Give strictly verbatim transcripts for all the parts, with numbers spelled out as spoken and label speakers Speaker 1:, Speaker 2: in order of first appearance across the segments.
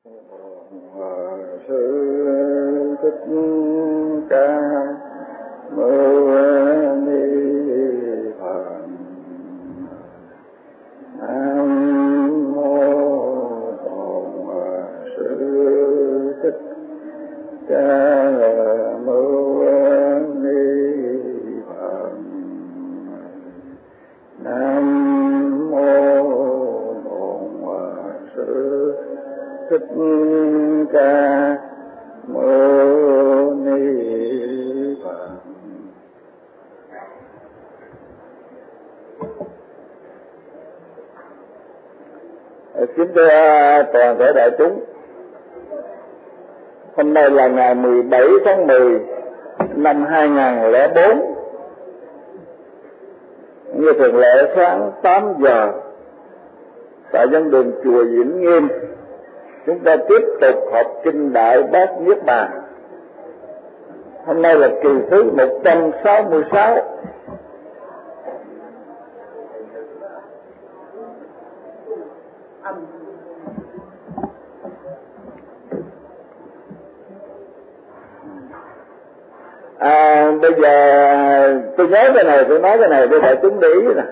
Speaker 1: Sư Thích Ca Mâu Ni Phật. Nam mô Bổn Sư Thích Ca Mâu Ni Phật. Nam mô Bổn Sư Thích Ca Mâu Ni Phật. Kính thưa toàn thể đại chúng, hôm nay là ngày mười bảy tháng mười năm hai nghìn không trăm lẻ bốn. Như thường lệ sáng tám giờ tại văn đường chùa Vĩnh Nghiêm, chúng ta tiếp tục học kinh Đại Bát Niết Bàn. Hôm nay là kỳ thứ một trăm sáu mươi sáu. À, bây giờ tôi nhớ cái này, tôi nói cái này để đại chúng để ý nè.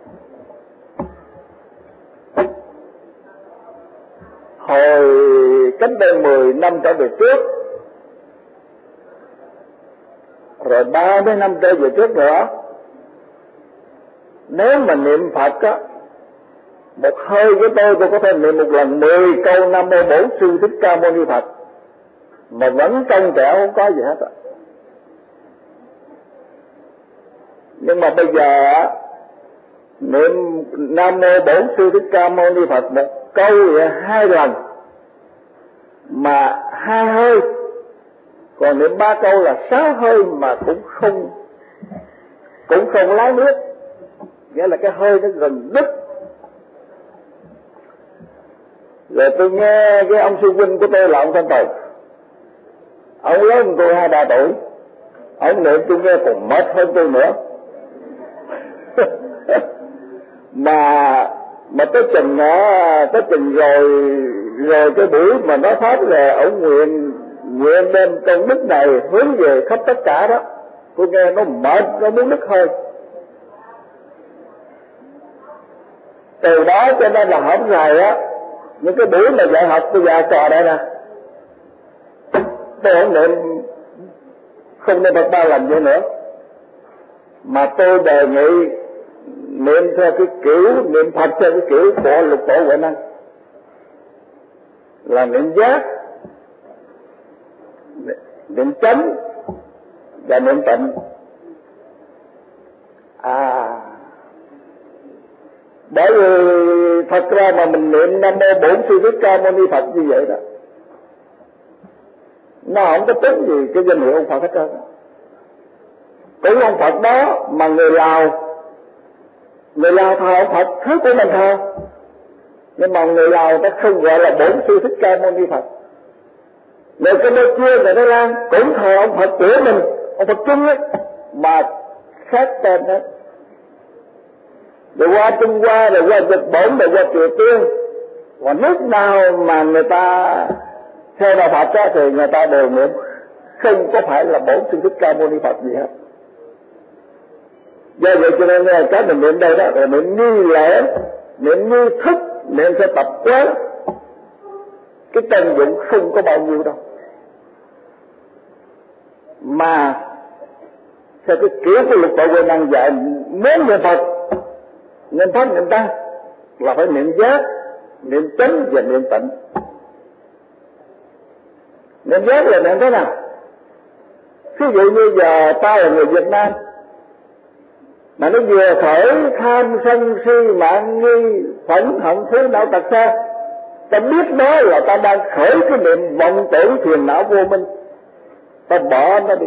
Speaker 1: Hồi cách đây mười năm trở về trước, rồi ba mươi năm trở về trước nữa, nếu mà niệm Phật á, một hơi của tôi tôi có thể niệm một lần mười câu Nam Mô Bổn Sư Thích Ca Mâu Ni Phật mà vẫn trong trẻo, không có gì hết á. Nhưng mà bây giờ niệm Nam Mô Bổn Sư Thích Ca Mâu Ni Phật một câu hai lần mà hai hơi, còn niệm ba câu là sáu hơi mà cũng không cũng không lái nước, nghĩa là cái hơi nó gần đứt. Rồi tôi nghe cái ông sư huynh của tôi là ông Thanh Tùng, ông lớn hơn tôi hai ba tuổi, ông niệm tôi nghe còn mệt hơn tôi nữa. mà mà tới chừng tới chừng rồi rồi cái buổi mà nó pháp là ông nguyện nguyện đem công đức này hướng về khắp tất cả đó, tôi nghe nó mệt, nó muốn đứt hơi. Từ đó cho nên là hổng rày á, những cái buổi mà dạy học tôi dạy trò đây nè, tôi không niệm không nên Phật ba lần vậy nữa, mà tôi đề nghị niệm theo cái kiểu niệm Phật theo cái kiểu của Lục Tổ Huệ Năng, là niệm giác, niệm chánh và niệm tịnh. À, bởi vì thật ra mà mình niệm Nam Mô Bổn Sư Thích Ca Mâu Ni Phật như vậy đó, nó không có tính gì cái danh hiệu ông Phật hết trơn. Cũng ông Phật đó mà người Lào người Lào thờ ông Phật thứ của mình thờ, nhưng mà người Lào ta không gọi là Bổn Sư Thích Ca Mâu Ni Phật. Người Campuchia, người Thái Lan cũng thờ ông Phật của mình, ông Phật chung ấy, mà khác tên hết. Rồi qua Trung Hoa, rồi qua Nhật Bản, rồi qua Triều Tiên, và nước nào mà người ta theo đạo Phật đó thì người ta đều niệm không có phải là Bổn Sư Thích Ca Mâu Ni Phật gì hết. Do vậy cho nên cái mình niệm đây đó là niệm nghi lễ, niệm nghi thức, niệm sẽ tập quán, cái chân dụng không có bao nhiêu đâu. Mà theo cái kiểu của Lục Tổ Huệ Năng dạy, muốn niệm Phật, niệm Pháp, niệm Tăng là phải niệm giác, niệm chánh và niệm tịnh. Niệm giác là niệm thế nào? Ví dụ như giờ ta là người Việt Nam, mà nó vừa khởi tham sân si mạng nghi phẫn hận thú não tật xa, ta biết đó là ta đang khởi cái niệm vọng tưởng phiền não vô minh, ta bỏ nó đi,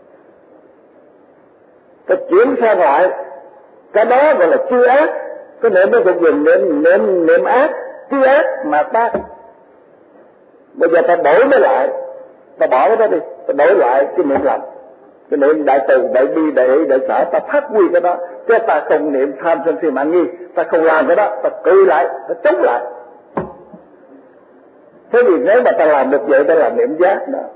Speaker 1: ta chuyển sang lại cái đó gọi là chi ác. Cái niệm nó thuộc về niệm niệm niệm ác, chi ác mà ta bây giờ ta đổi nó lại, ta bỏ nó đi, ta đổi lại cái niệm lành, cái niệm đại từ, đại bi, đại hỷ, đại xã, ta phát huy cái đó. Chứ ta không niệm tham sân si mạng nghi, ta không làm cái đó, ta cự lại, ta chống lại. Thế thì nếu mà ta làm được vậy, ta làm niệm giác đó.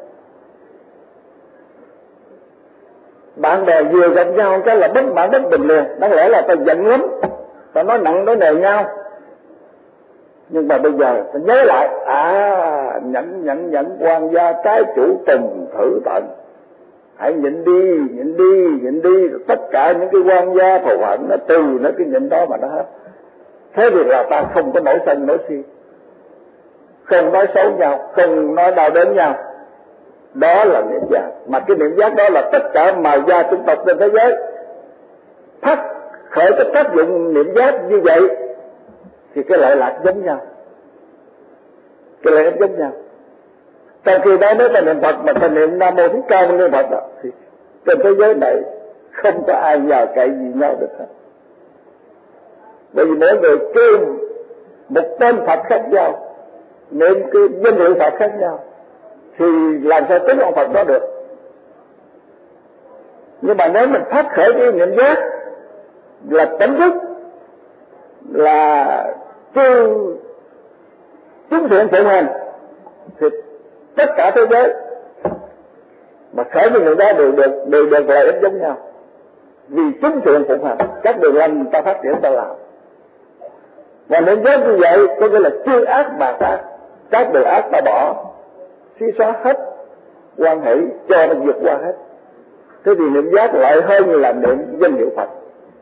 Speaker 1: Bạn bè vừa gặp nhau cái là bất mãn bất bình liền, đáng lẽ là ta giận lắm, ta nói nặng nói nề nhau. Nhưng mà bây giờ ta nhớ lại, à nhẫn nhẫn nhẫn quan gia trái chủ tùng thử tận, hãy nhịn đi nhịn đi nhịn đi, tất cả những cái quan gia thù hận nó từ nó cái nhịn đó mà nó hết. Thế thì là ta không có nổi sân nổi si, không nói xấu nhau, không nói đau đến nhau. Đó là niệm giác. Mà cái niệm giác đó là tất cả màu da chủng tộc trên thế giới phát khởi cái tác dụng niệm giác như vậy thì cái lợi lạc giống nhau, cái lợi ích giống nhau. Trong khi đó nếu ta niệm Phật mà ta niệm Nam Mô Thích Ca Mâu Ni Phật đó, thì trên thế giới này không có ai nhờ cậy gì nhau được hết. Bởi vì mỗi người kêu một tên Phật khác nhau, niệm cái danh hiệu Phật khác nhau, thì làm sao tính ông Phật đó được. Nhưng mà nếu mình phát khởi cái niệm giác là tỉnh thức, là kêu chúng thiện phụng hành, thì tất cả thế giới mà khởi cái niệm giác đều được đều được lợi ích giống nhau. Vì chúng thiện phụng hành, các đường lành ta phát triển ta làm. Và niệm giác như vậy có nghĩa là chưa ác mà ác, các đường ác ta bỏ, suy xóa hết, quan hệ cho nó vượt qua hết. Thế thì niệm giác lại hơn là niệm danh hiệu Phật.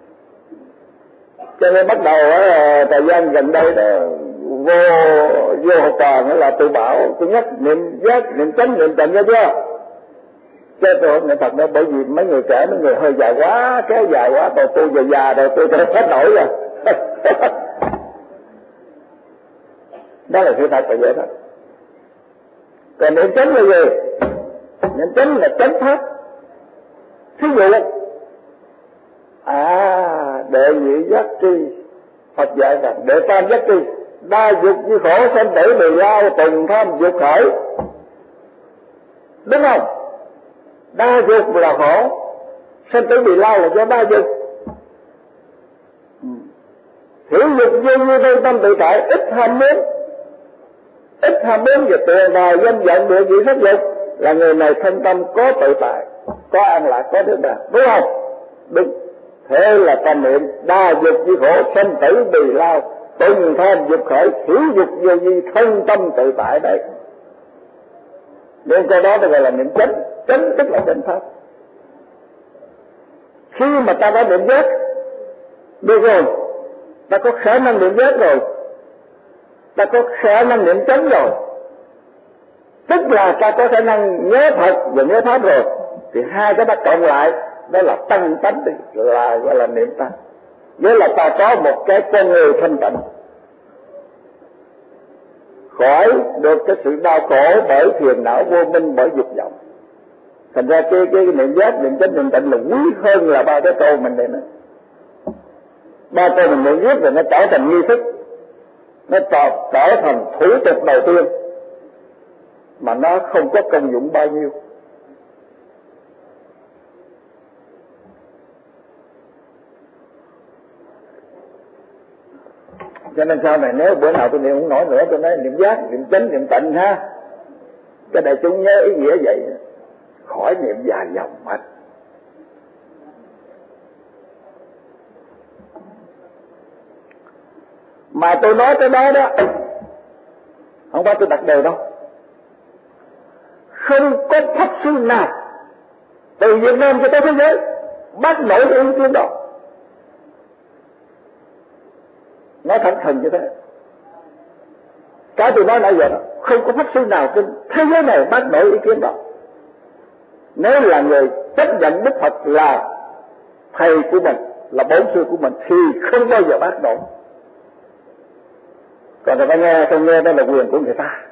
Speaker 1: Cho nên bắt đầu ở thời gian gần đây đó, vô vô học trò nữa là tự bảo tôi nhắc niệm giác, niệm chánh, niệm tịnh nghe chưa? Chứ tôi không niệm Phật nữa, bởi vì mấy người trẻ, mấy người hơi dài quá, kéo dài quá, rồi tôi già già rồi tôi tôi hết nổi rồi. Đó là sự thật là vậy đó. Còn niệm chánh là gì? Niệm chánh là chánh pháp. Thí dụ, à đệ nhị giác tri, Phật dạy rằng đệ tam giác tri, đa dục như khổ sanh tử bì lao tùng tham dục khởi. Đúng không? Đa dục là khổ, sanh tử bì lao là do đa dục. Thiểu dục vô như thân tâm tự tại, ít ham muốn, ít ham muốn về tiền tài danh vọng địa vị sắc dục, là người này thân tâm có tự tại, có an lạc, có đức đạt, đúng không? Đúng. Thế là tâm niệm đa dục như khổ sanh tử bì lao tùng tham dục khởi, thiểu dục vô như thân tâm tự tại đấy. Nên câu đó gọi là niệm chánh, chánh tức là chánh pháp. Khi mà ta đã niệm giác được rồi, ta có khả năng niệm giác rồi, ta có khả năng niệm chánh rồi, tức là ta có khả năng nhớ Phật và nhớ pháp rồi, thì hai cái ta cộng lại đó là tăng tánh, là gọi là niệm tăng. Nghĩa là ta có một cái con người thanh tịnh, khỏi được cái sự đau khổ bởi phiền não vô minh, bởi dục vọng. Thành ra cái cái niệm giác, niệm chánh, niệm tịnh là quý hơn là ba cái câu mình niệm. Ba câu mình niệm viết rồi nó trở thành nghi thức, nó trở, trở thành thủ tục đầu tiên, mà nó không có công dụng bao nhiêu. Cho nên sau này nếu bữa nào tôi niệm không nổi nữa, tôi nói niệm giác, niệm chánh, niệm tịnh ha, cái đại chúng nhớ ý nghĩa vậy, khỏi niệm dài dòng hết. Mà tôi nói cái đó đó, không phải tôi đặt đều đâu, không có pháp sư nào từ Việt Nam cho tới thế giới bác nổi cái ý kiến đó. Nói thẳng thừng như thế. Cái tôi nói nãy giờ đó, không có pháp sư nào trên thế giới này bác nổi ý kiến đó. Nếu là người chấp nhận Đức Phật là thầy của mình, là bổn sư của mình, thì không bao giờ bác nổi. Còn người ta nghe không nghe đó là quyền của người ta.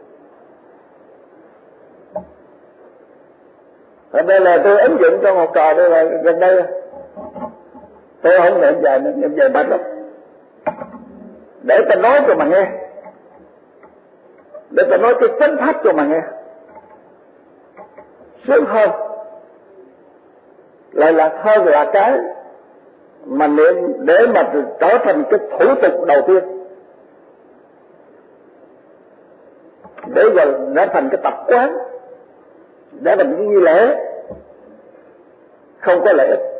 Speaker 1: Ở đây là tôi ứng dụng trong học trò đây là gần đây, tôi không niệm dài, niệm dài bạch lắm, để ta nói cho mà nghe, để ta nói cái chánh pháp cho mà nghe, sướng hơn, lại là hơn là cái mà niệm để mà trở thành cái thủ tục đầu tiên. để rồi nó thành cái tập quán, để thành cái nghi lễ không có lợi ích.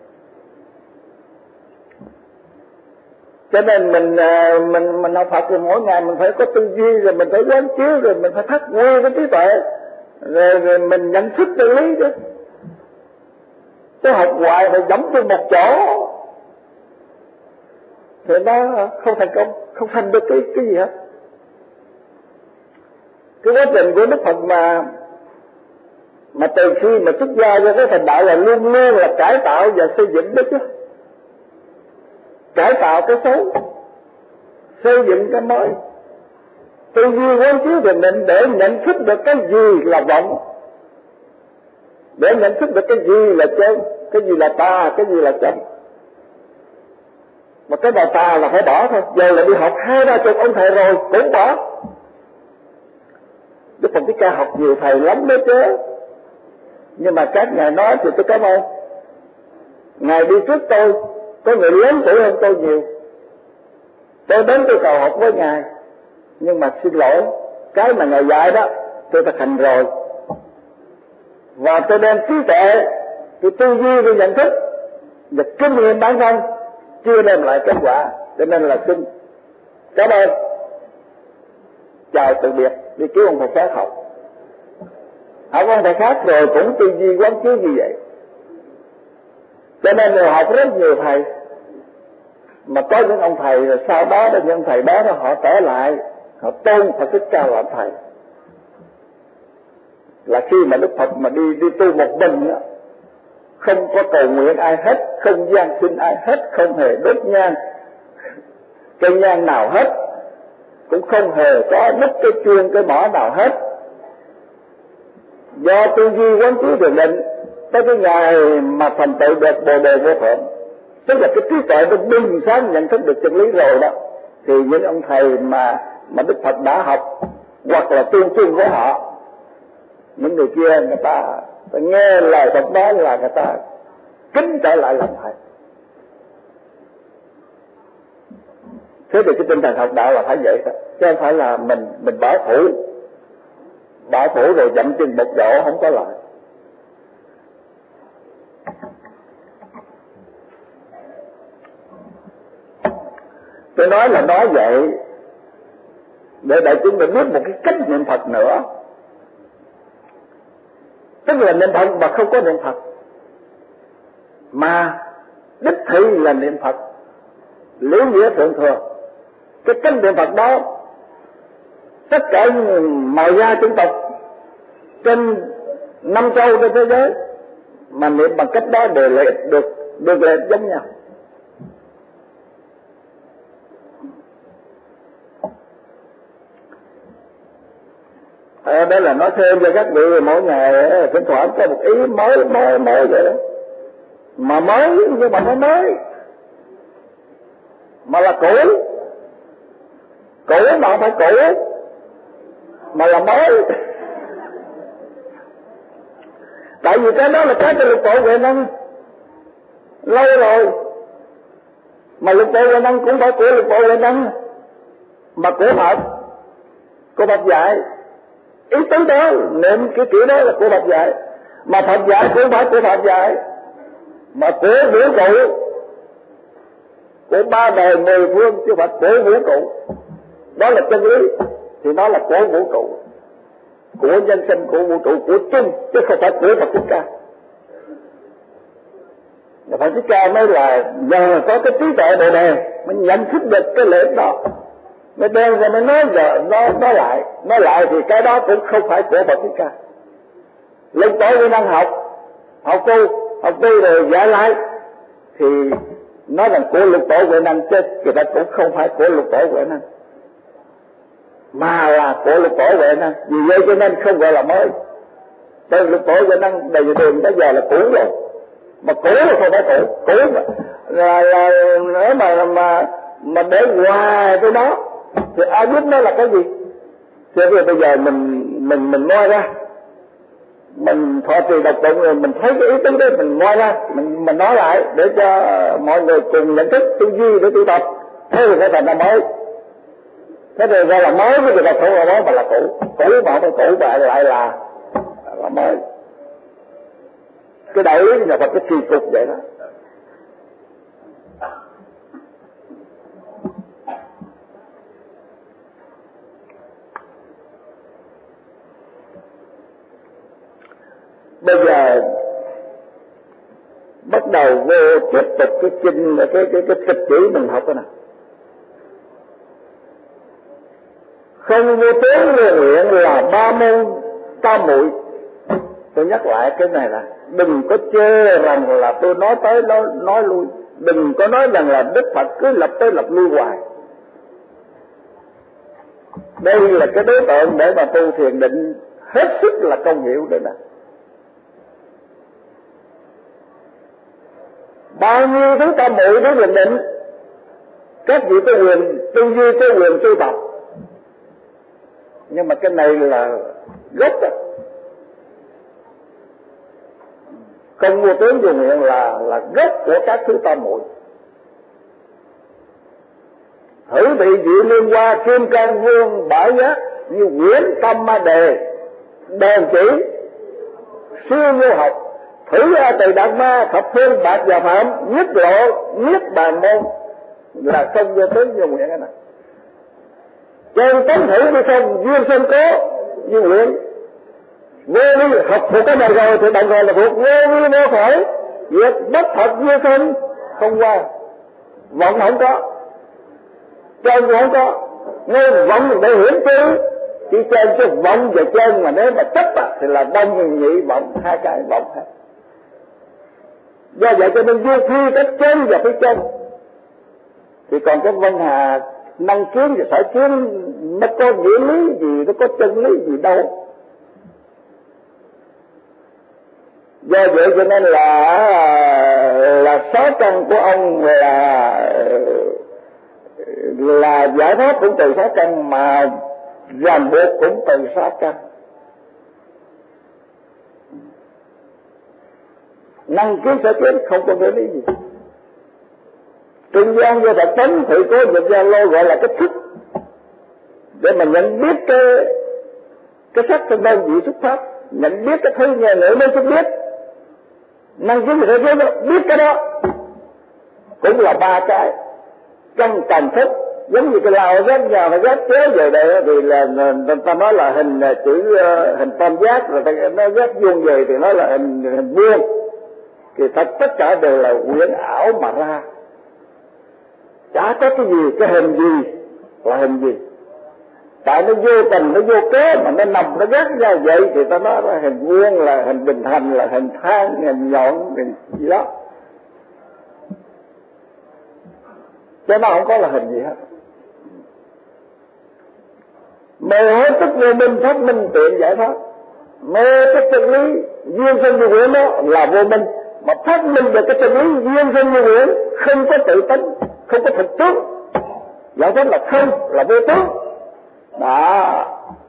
Speaker 1: Cho nên mình mình mình học Phật thì mỗi ngày mình phải có tư duy, rồi mình phải quán chiếu, rồi mình phải phát huy cái trí tuệ, rồi, rồi mình nhận thức chân lý chứ. Cái học hoài phải giống trên một chỗ thì nó không thành công, không thành được cái cái gì hết. Cái quá trình của Đức Phật mà mà từ khi mà xuất gia cho cái thành đạo là luôn luôn là cải tạo và xây dựng đó chứ. Cải tạo cái xấu, xây dựng cái mới. Tư duy quán chiếu thì mình để nhận thức được cái gì là vọng, để nhận thức được cái gì là chân, cái gì là tà, cái gì là chân. Mà cái nào tà là phải bỏ thôi. Giờ là đi học hai ba chục ông thầy rồi cũng bỏ. Đức Phật Thích Ca học nhiều thầy lắm đó chứ, nhưng mà các ngài nói thì tôi cảm ơn. Ngài đi trước tôi, có người lớn tuổi hơn tôi nhiều, tôi đến tôi cầu học với ngài, nhưng mà xin lỗi, cái mà ngài dạy đó tôi thực hành rồi, và tôi đem trí tuệ, tôi tư duy, tôi nhận thức và kinh nghiệm bản thân chưa đem lại kết quả, cho nên là xin cảm ơn, chào từ biệt, đi cứu ông thầy khác học. Học ông thầy khác rồi cũng tư duy quán chiếu như vậy. Cho nên người học rất nhiều thầy, mà có những ông thầy rồi sau đó đó những ông thầy đó, đó họ trở lại, họ tôn Phật Thích Ca làm thầy. Là khi mà Đức Phật mà đi đi tu một mình đó, không có cầu nguyện ai hết, không gian xin ai hết, không hề đốt nhang cây nhang nào hết, cũng không hề có đứt cái chuông cái mỏ nào hết. Do tư duy quán chiếu được định, tới cái ngày mà thành tựu được Bồ Đề Vô Thượng, tức là cái trí tuệ nó bừng sáng nhận thức được chân lý rồi đó, thì những ông thầy mà mà Đức Phật đã học hoặc là tương chung với họ, những người kia người ta, ta nghe lời Phật nói là người ta kính trở lại làm thầy. Thế thì cái tinh thần học đạo là phải vậy đó, chứ không phải là mình mình bảo thủ, bảo thủ rồi dậm chân một chỗ không có lợi. Tôi nói là nói vậy để đại chúng mình biết một cái cách niệm Phật nữa, tức là niệm Phật mà không có niệm Phật, mà đích thị là niệm Phật liễu nghĩa thượng thừa. Cái cách niệm Phật đó tất cả màu da chủng tộc trên năm châu trên thế giới mà niệm bằng cách đó đều lợi ích được được lợi ích giống nhau. À, đây là nói thêm cho các vị, mỗi ngày thỉnh thoảng có một ý mới mới mới vậy đó, mà mới nhưng mà nó mới mà là cũ, cũ mà không phải cũ mà là mới. Tại vì cái đó là cái của lục bộ Huệ Năng lâu rồi, mà lục bộ Huệ Năng cũng phải của lục bộ Huệ Năng, mà của Phật, của Phật dạy. Ý tứ đó, niệm cái kiểu đó là của Phật dạy, mà Phật dạy cũng phải của Phật dạy, mà của vũ trụ, của ba đời mười phương, chứ Phật của vũ trụ. Đó là chân lý, thì nó là của vũ trụ, của nhân sinh, của vũ trụ, của chung, chứ không phải của Phật Thích Ca. Và Phật Thích Ca mới là nhờ có cái trí tuệ Bồ Đề mới nhận thức được cái lợi ích đó, mới đem ra mới nói giờ nó nói lại, nói lại thì cái đó cũng không phải của Phật Thích Ca. Lục tổ Huệ Năng học, học tu, học tu rồi giải lại thì nói rằng của lục tổ Huệ Năng, chứ thì ta cũng không phải của lục tổ Huệ Năng, mà là của lục tổ Huệ Năng. Vì vậy cho nên không gọi là mới. Tại lục tổ Huệ Năng đầy đường tới giờ là cũ rồi, mà cũ là không phải cũ, cũ mà là, là nếu mà mà mà để hoài cái đó thì ai biết nó là cái gì. Thế thì bây giờ mình mình mình moi ra, mình thọ trì độc tụng rồi mình thấy cái ý tứ đó mình moi ra, mình mình nói lại để cho mọi người cùng nhận thức tư duy để tu tập, thế thì phải thành ra mới. Thế rồi ra là mới, với người ta không là mới mà là cũ, cũ mà không cũ mà lại là là mới. Cái đạo lý nhà Phật cái kỳ cục vậy đó. Bây giờ bắt đầu vô tiếp tục cái kinh cái cái cái, cái kịch chữ mình học đó nè. Không vô tướng vô nguyện là ba môn tam muội. Tôi nhắc lại cái này là đừng có chê rằng là tôi nói tới nói, nói lui. Đừng có nói rằng là Đức Phật cứ lập tới lập lui hoài. Đây là cái đối tượng để mà tu thiền định hết sức là công hiệu đây nè. Bao nhiêu thứ tam muội thứ thiền định, các vị có quyền tư duy, có quyền tu tập. Nhưng mà cái này là gốc đó. Không vô tướng vô nguyện là là gốc của các thứ tam muội. Thử bị dị liên hoa kim cang vương bãi giác như quyển tâm ma đề đèn chỉ siêu vô học. Thử ra từ đạt ma thập phương bạc và phạm nhất lộ nhất bàn môn là không vô tướng vô nguyện. Cái này trên tánh thử như không duyên sinh cố như nguyện. Vô vi học thuộc cái này rồi thì bạn gọi là thuộc vô vi vô khởi. Việc bất thật như sinh không qua, vọng không có, chân cũng không có. Nên vọng để hiển tư, chỉ trên cái vọng và chân mà nếu mà chấp á, thì là đông nhị vọng, hai cái vọng hết. Do vậy cho nên vô phi cái chân và cái chân. Thì còn cái Vân Hà năng kiến và sở kiến nó có nghĩa lý gì, nó có chân lý gì đâu. Do vậy cho nên là là sáu căn của ông là là giải thoát cũng từ sáu căn, mà ràng buộc cũng từ sáu căn. Năng kiến sở kiến không có nghĩa lý gì. Trung gian do Phật tánh thì có một gia lô gọi là cái thức để mà nhận biết cái cái sắc thân đơn vị xuất phát, nhận biết cái thứ nghe ngữ mới xuất biết. Năng kiến sở kiến biết cái đó cũng là ba cái trong tầm thức. Giống như cái lao rác nhà phải rác kéo về đây thì là người ta nói là hình chữ hình tam giác, rồi ta nói rác vuông về thì nói là hình hình vuông. Thì thật tất cả đều là quyển ảo mà ra, chả có cái gì, cái hình gì là hình gì. Tại nó vô tình, nó vô kế mà nó nằm, nó gác ra vậy thì ta nói là hình vuông, là hình bình hành, là hình thang, hình nhọn, hình gì đó. Chứ nó không có là hình gì hết. Mê hết tức vô minh, phát minh tiện giải thoát. Mê cái chân lý duyên sinh vô nguyện đó là vô minh, mà phát minh về cái chân lý duyên sinh vô nguyện không có tự tính, không có thực tướng, giải thoát là không, là vô tướng. Đó,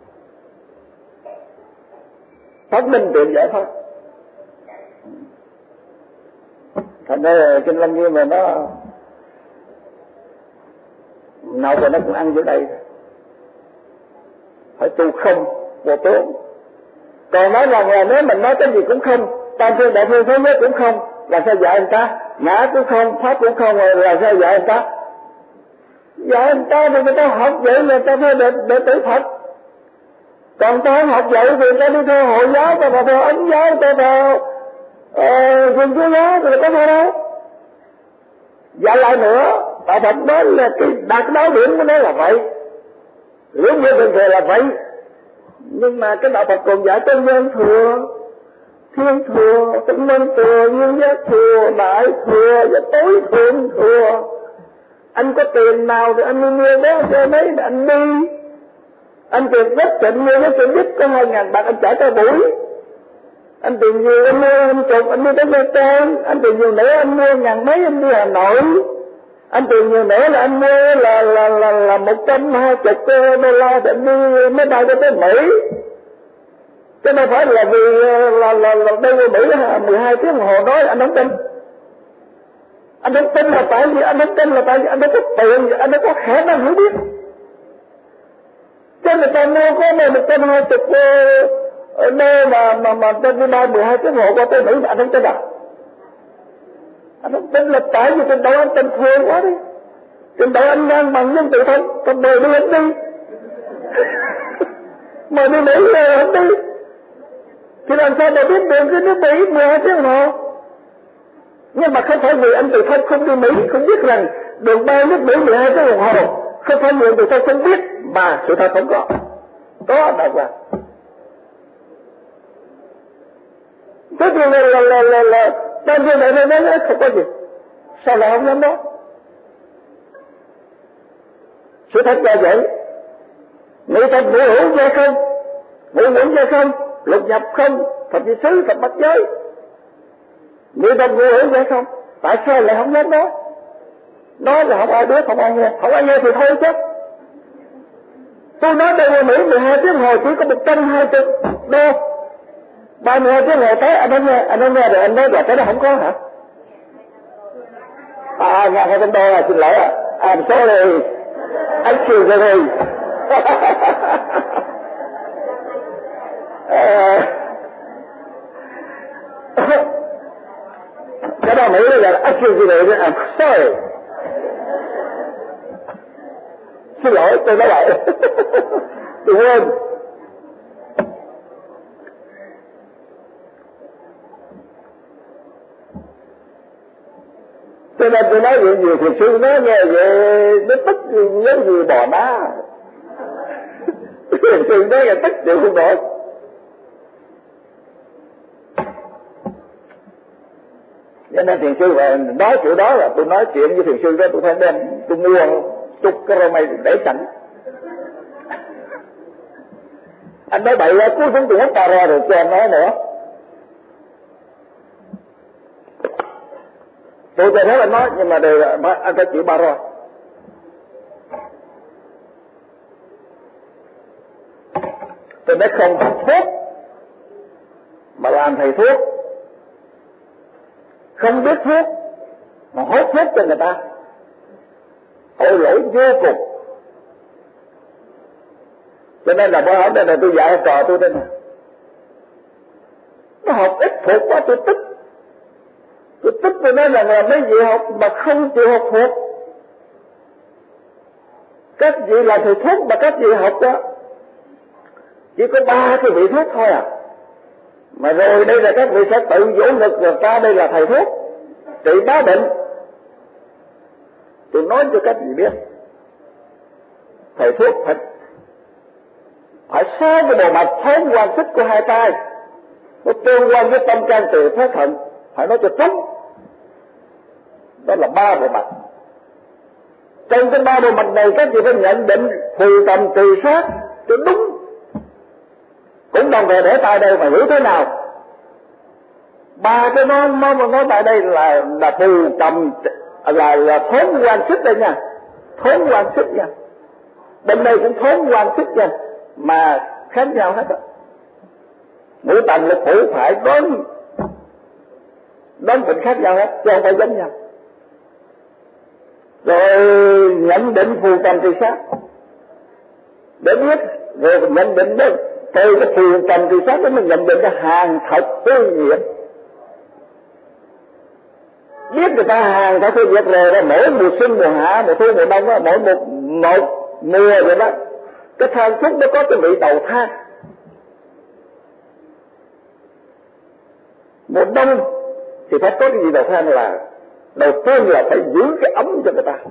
Speaker 1: phát minh tiện giải thoát. Thành ra Kinh Lăng Nghiêm mà nó nào rồi nó cũng ăn dưới đây, phải tu không vô tướng. Còn nói rằng là nếu mình nói cái gì cũng không, tam thiên đại thiên thế giới cũng không, là sao dạy người ta? Ngã cũng không, pháp cũng không, là sao dạy người ta? Dạy người ta thì người ta học vậy, người ta phải để, để tử Phật. Còn ta học vậy thì người ta đi theo Hội giáo, ta vào theo Ấn giáo, ta vào Thiên Chúa giáo, thì có theo đâu. Dạy lại nữa, Đạo Phật nói là cái đạt đáo điểm của nó là vậy, lúc như bình thường là vậy. Nhưng mà cái Đạo Phật còn dạy chân nhân thừa, thiên thừa, tinh minh thừa, duyên giác thừa, đại thừa và tối thượng thừa. Anh có tiền nào thì anh mua đó cho mấy anh đi. Anh tiền rất chịnh mua cái tiền đích có hai ngàn bạc anh trả cho buổi. Anh tiền nhiều anh mua anh chục anh mua tới Mê Tôn. Anh tiền nhiều nữa anh mua ngàn mấy anh đi Hà Nội. Anh tiền nhiều nữa là anh mua là là là là một trăm hai chục đô la để anh đi máy bay cho tới Mỹ. Chứ đâu phải là vì là là là đây ở Mỹ là mười hai tiếng đồng hồ nói anh không tin. Anh không tin là tại vì anh không tin là tại vì anh không có tiền, anh không có khả năng hiểu biết. Cho người ta mua có nơi một trăm hai chục nơi mà mà mà trên đi ba mười hai tiếng hồ qua tới Mỹ mà anh không tin à? Anh không tin là tại vì trên đó anh tin thuê quá đi. Trên đó anh ngang bằng nhân tự thân, còn đời đi anh đi. Mà đi Mỹ rồi anh đi. Thì làm sao mà biết đường cái nước Mỹ mười hai tiếng hồ? Nhưng mà không phải vì anh tự thân không đi Mỹ, không biết rằng đường bay nước Mỹ mười hai tiếng đồng hồ. Không phải người tự thân không biết, mà sự thật không có. Có đại quả. Cái điều này là là là là bao nhiêu này nó nói không có gì. Sao lại không dám đó? Sự thật là vậy. Mỹ thật ngũ hữu ra không? Ngũ hữu ra không? Lục nhập không? Thập dị xứ, thập bát giới. Mỹ thật ngũ hữu ra không? Tại sao lại không dám đó? Nói là không ai biết, không ai nghe. Không ai nghe thì thôi chứ. Tôi nói đây là Mỹ mười hai tiếng hồ chỉ có một trăm hai mươi đô. ba mươi hai tiếng hồ tới anh không nghe, anh không nghe rồi anh nói là cái đó không có hả? À, ngàn hai trăm đô là xin lỗi ạ. I'm sorry. Excuse me. Cái đó Mỹ là excuse me, I'm sorry. Xin lỗi, tôi nói lại. Đừng quên. Cho nên tôi nói chuyện gì thiệt sự nó nghe vậy, nó tức giống như bò đá. Thiệt sự nói là tức chịu không nổi. Cho nên thiền sư và nói kiểu đó là tôi nói chuyện với thiền sư đó, tôi phải đem, tôi mua chục cái rau mây để sẵn. Anh nói bậy ra cuối cùng tôi hết cà ra rồi cho anh nói nữa. Tôi cho phép anh nói nhưng mà đều là anh phải chịu ba roi. Tôi nói không học thuốc mà làm thầy thuốc, không biết thuốc mà hốt thuốc cho người ta, tội lỗi vô cùng. Cho nên là bữa hôm nay là tôi dạy trò tôi đây nè, nó học ít thuộc quá tôi tức. Tôi tức tôi nói là, là mấy vị học mà không chịu học thuộc. Các vị là thầy thuốc mà các vị học đó chỉ có ba cái vị thuốc thôi à. Mà rồi đây là các vị sẽ tự vỗ ngực là ta đây là thầy thuốc trị bá bệnh. Tôi nói cho các vị biết, thầy thuốc phải phải xóa cái bộ mạch thốn quan xích của hai tay, nó tương quan với tâm can từ thế thận, phải nói cho trúng. Đó là ba bộ mạch. Trong cái ba bộ mạch này các vị phải nhận định phù tầm trì sát cho đúng. Cũng đồng về để tại đây mà hiểu thế nào. Ba cái nó nó nói tại đây là là phù tầm là là thốn quan xích đây nha, thốn quan xích nha. Bên đây cũng thốn quan xích nha, mà khác nhau hết á. Mỗi tầm lực phủ phải đón đón bệnh khác nhau hết, chứ không phải giống nhau. Rồi nhận định phù tầm trì sát để biết, rồi nhận định đó từ cái phù tầm trì sát đó mình nhận định cái hàng thật hư nhiệt. Biết người ta hàng thật hư nhiệt rồi đó, mỗi mùa xuân mùa hạ mùa thu mùa đông đó, mỗi một một mùa vậy đó, cái thang thuốc nó có cái vị đầu thang. Mùa đông thì phải có cái gì đầu thang là đầu tiên là phải giữ cái ấm cho người ta.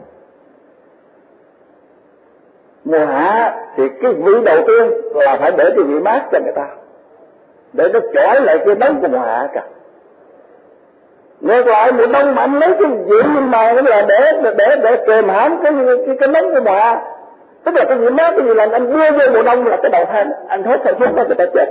Speaker 1: Mùa hạ thì cái vị đầu tiên là phải để cái vị mát cho người ta, để nó chổi lại cái nóng của mùa hạ cả. Ngược lại mùa đông mà anh lấy cái vị mà nó là để để để kềm hãm cái cái cái nóng của mùa hạ, tức là cái vị mát cái gì là anh đưa vô mùa đông là cái đầu thang, anh hốt thầy thuốc đó người ta chết.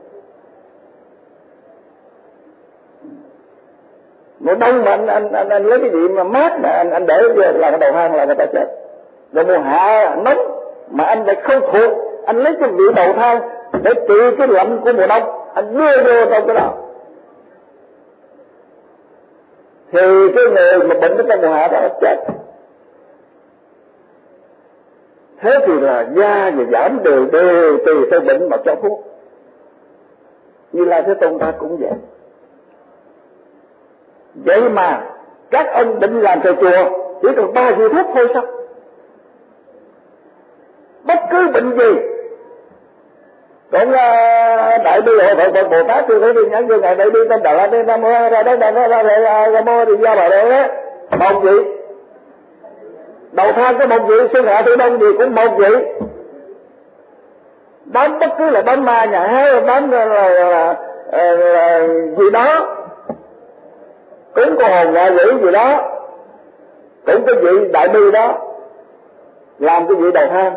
Speaker 1: Mùa đông mà anh anh anh, anh lấy cái gì mà mát mà anh anh để vô là cái đầu hang là người ta chết. Rồi mùa hạ nóng mà anh lại không thuộc, anh lấy cái vị đầu thang để trị cái lạnh của mùa đông, anh đưa vô trong cái đó, thì cái người mà bệnh ở trong mùa hạ đó chết. Thế thì là da và giảm đều đều tùy theo bệnh mà cho thuốc. Như Lai Thế Tôn ta cũng vậy. Vậy mà các ông định làm thầy chùa chỉ cần ba vị thuốc thôi sao? Bất cứ bệnh gì cũng uh, đại bi hộ Phật Bồ Tát chưa thấy đi nhắn vô ngày đại bi tâm đạo đi nam mô ra đó ra đó ra ra ra mô thì ra vào đó đấy một vị đầu thang có một vị xuân hạ thu đông gì cũng một vị đám bất cứ là đám ma nhà hé đám là, là, là, là, là gì đó cũng có hồn ngạ quỷ gì đó cũng có vị đại bi đó làm cái vị đầu thang.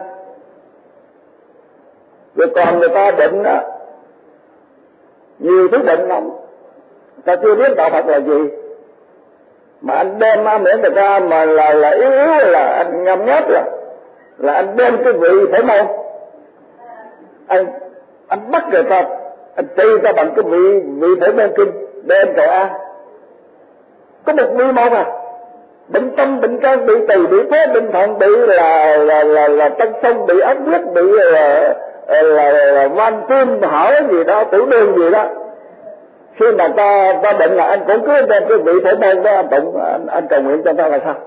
Speaker 1: Rồi còn người ta định đó, nhiều thứ định lắm, ta chưa biết đạo Phật là gì, mà anh đem ma miễn người ta mà là là yếu yếu là anh ngâm nhát là là anh đem cái vị phải môn, anh anh bắt người ta, anh trị ta bằng cái vị vị phải môn kinh đem cầu an, có một mi môn à, bệnh tâm bệnh can bị tỳ bị phế bệnh thận bị là là là là tăng sông bị áp huyết bị là là, là, là van tim hở gì đó tiểu đường gì đó, khi mà ta ta bệnh là anh cũng cứ đem cái vị thể môn đó anh tụng anh, anh cầu nguyện cho ta là sao?